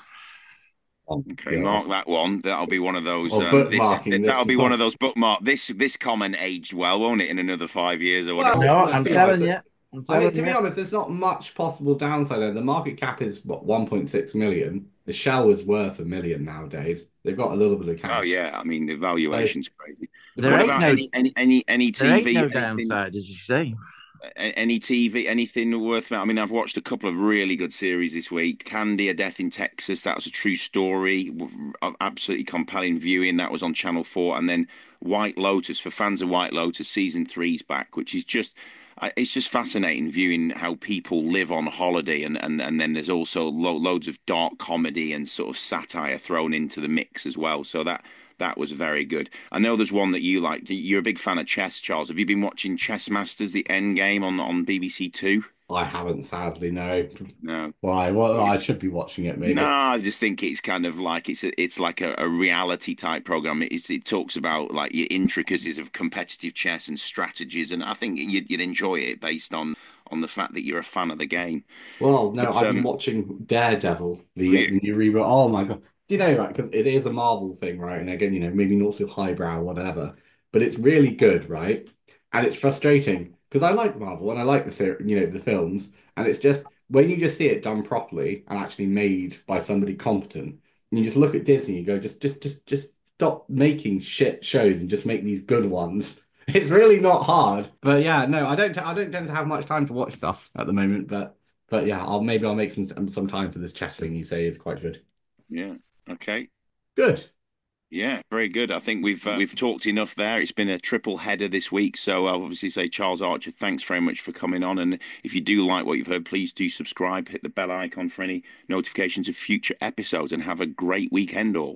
Okay, yeah. Mark that one. That'll be one of those. Oh, um, this, that'll be one of those bookmark. This this comment aged well, won't it? In another five years or whatever. Well, no, I'm telling you. I mean, to be honest, there's not much possible downside there. The market cap is what, one point six million. The Shell is worth a million nowadays. They've got a little bit of cash. Oh yeah, I mean the valuation's so, crazy. There what ain't about no, any, any any any T V? There ain't no anything, downside, as you say. Any T V, anything worth? I mean, I've watched a couple of really good series this week. Candy, A Death in Texas. That was a true story. Absolutely compelling viewing. That was on Channel four, and then White Lotus, for fans of White Lotus, season three's back, which is just. It's just fascinating viewing how people live on holiday, and, and, and then there's also lo- loads of dark comedy and sort of satire thrown into the mix as well. So that that was very good. I know there's one that you like. You're a big fan of chess, Charles. Have you been watching Chess Masters: The End Game on, on B B C Two? I haven't, sadly, no. No. Why? Well, I should be watching it, maybe. No, I just think it's kind of like it's a, it's like a, a reality type program. It's, it talks about like your intricacies of competitive chess and strategies, and I think you'd, you'd enjoy it based on on the fact that you're a fan of the game. Well, no, but, I've um, been watching Daredevil, the yeah. new reboot. Oh my god! Do you know, right? Because it is a Marvel thing, right? And again, you know, maybe not so highbrow, or whatever, but it's really good, right? And it's frustrating because I like Marvel and I like the series, you know, the films. And it's just, when you just see it done properly and actually made by somebody competent, and you just look at Disney and go, just, just, just, just stop making shit shows and just make these good ones. It's really not hard. But yeah, no, I don't, t- I don't tend to have much time to watch stuff at the moment. But, but yeah, I'll maybe I'll make some some time for this chess thing you say is quite good. Yeah. Okay. Good. Yeah, very good. I think we've uh, we've talked enough there. It's been a triple header this week. So I'll obviously say, Charles Archer, thanks very much for coming on. And if you do like what you've heard, please do subscribe, hit the bell icon for any notifications of future episodes, and have a great weekend all.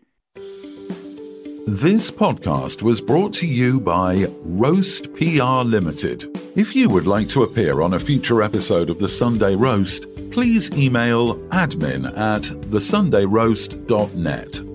This podcast was brought to you by Roast P R Limited. If you would like to appear on a future episode of The Sunday Roast, please email admin at the sunday roast dot net.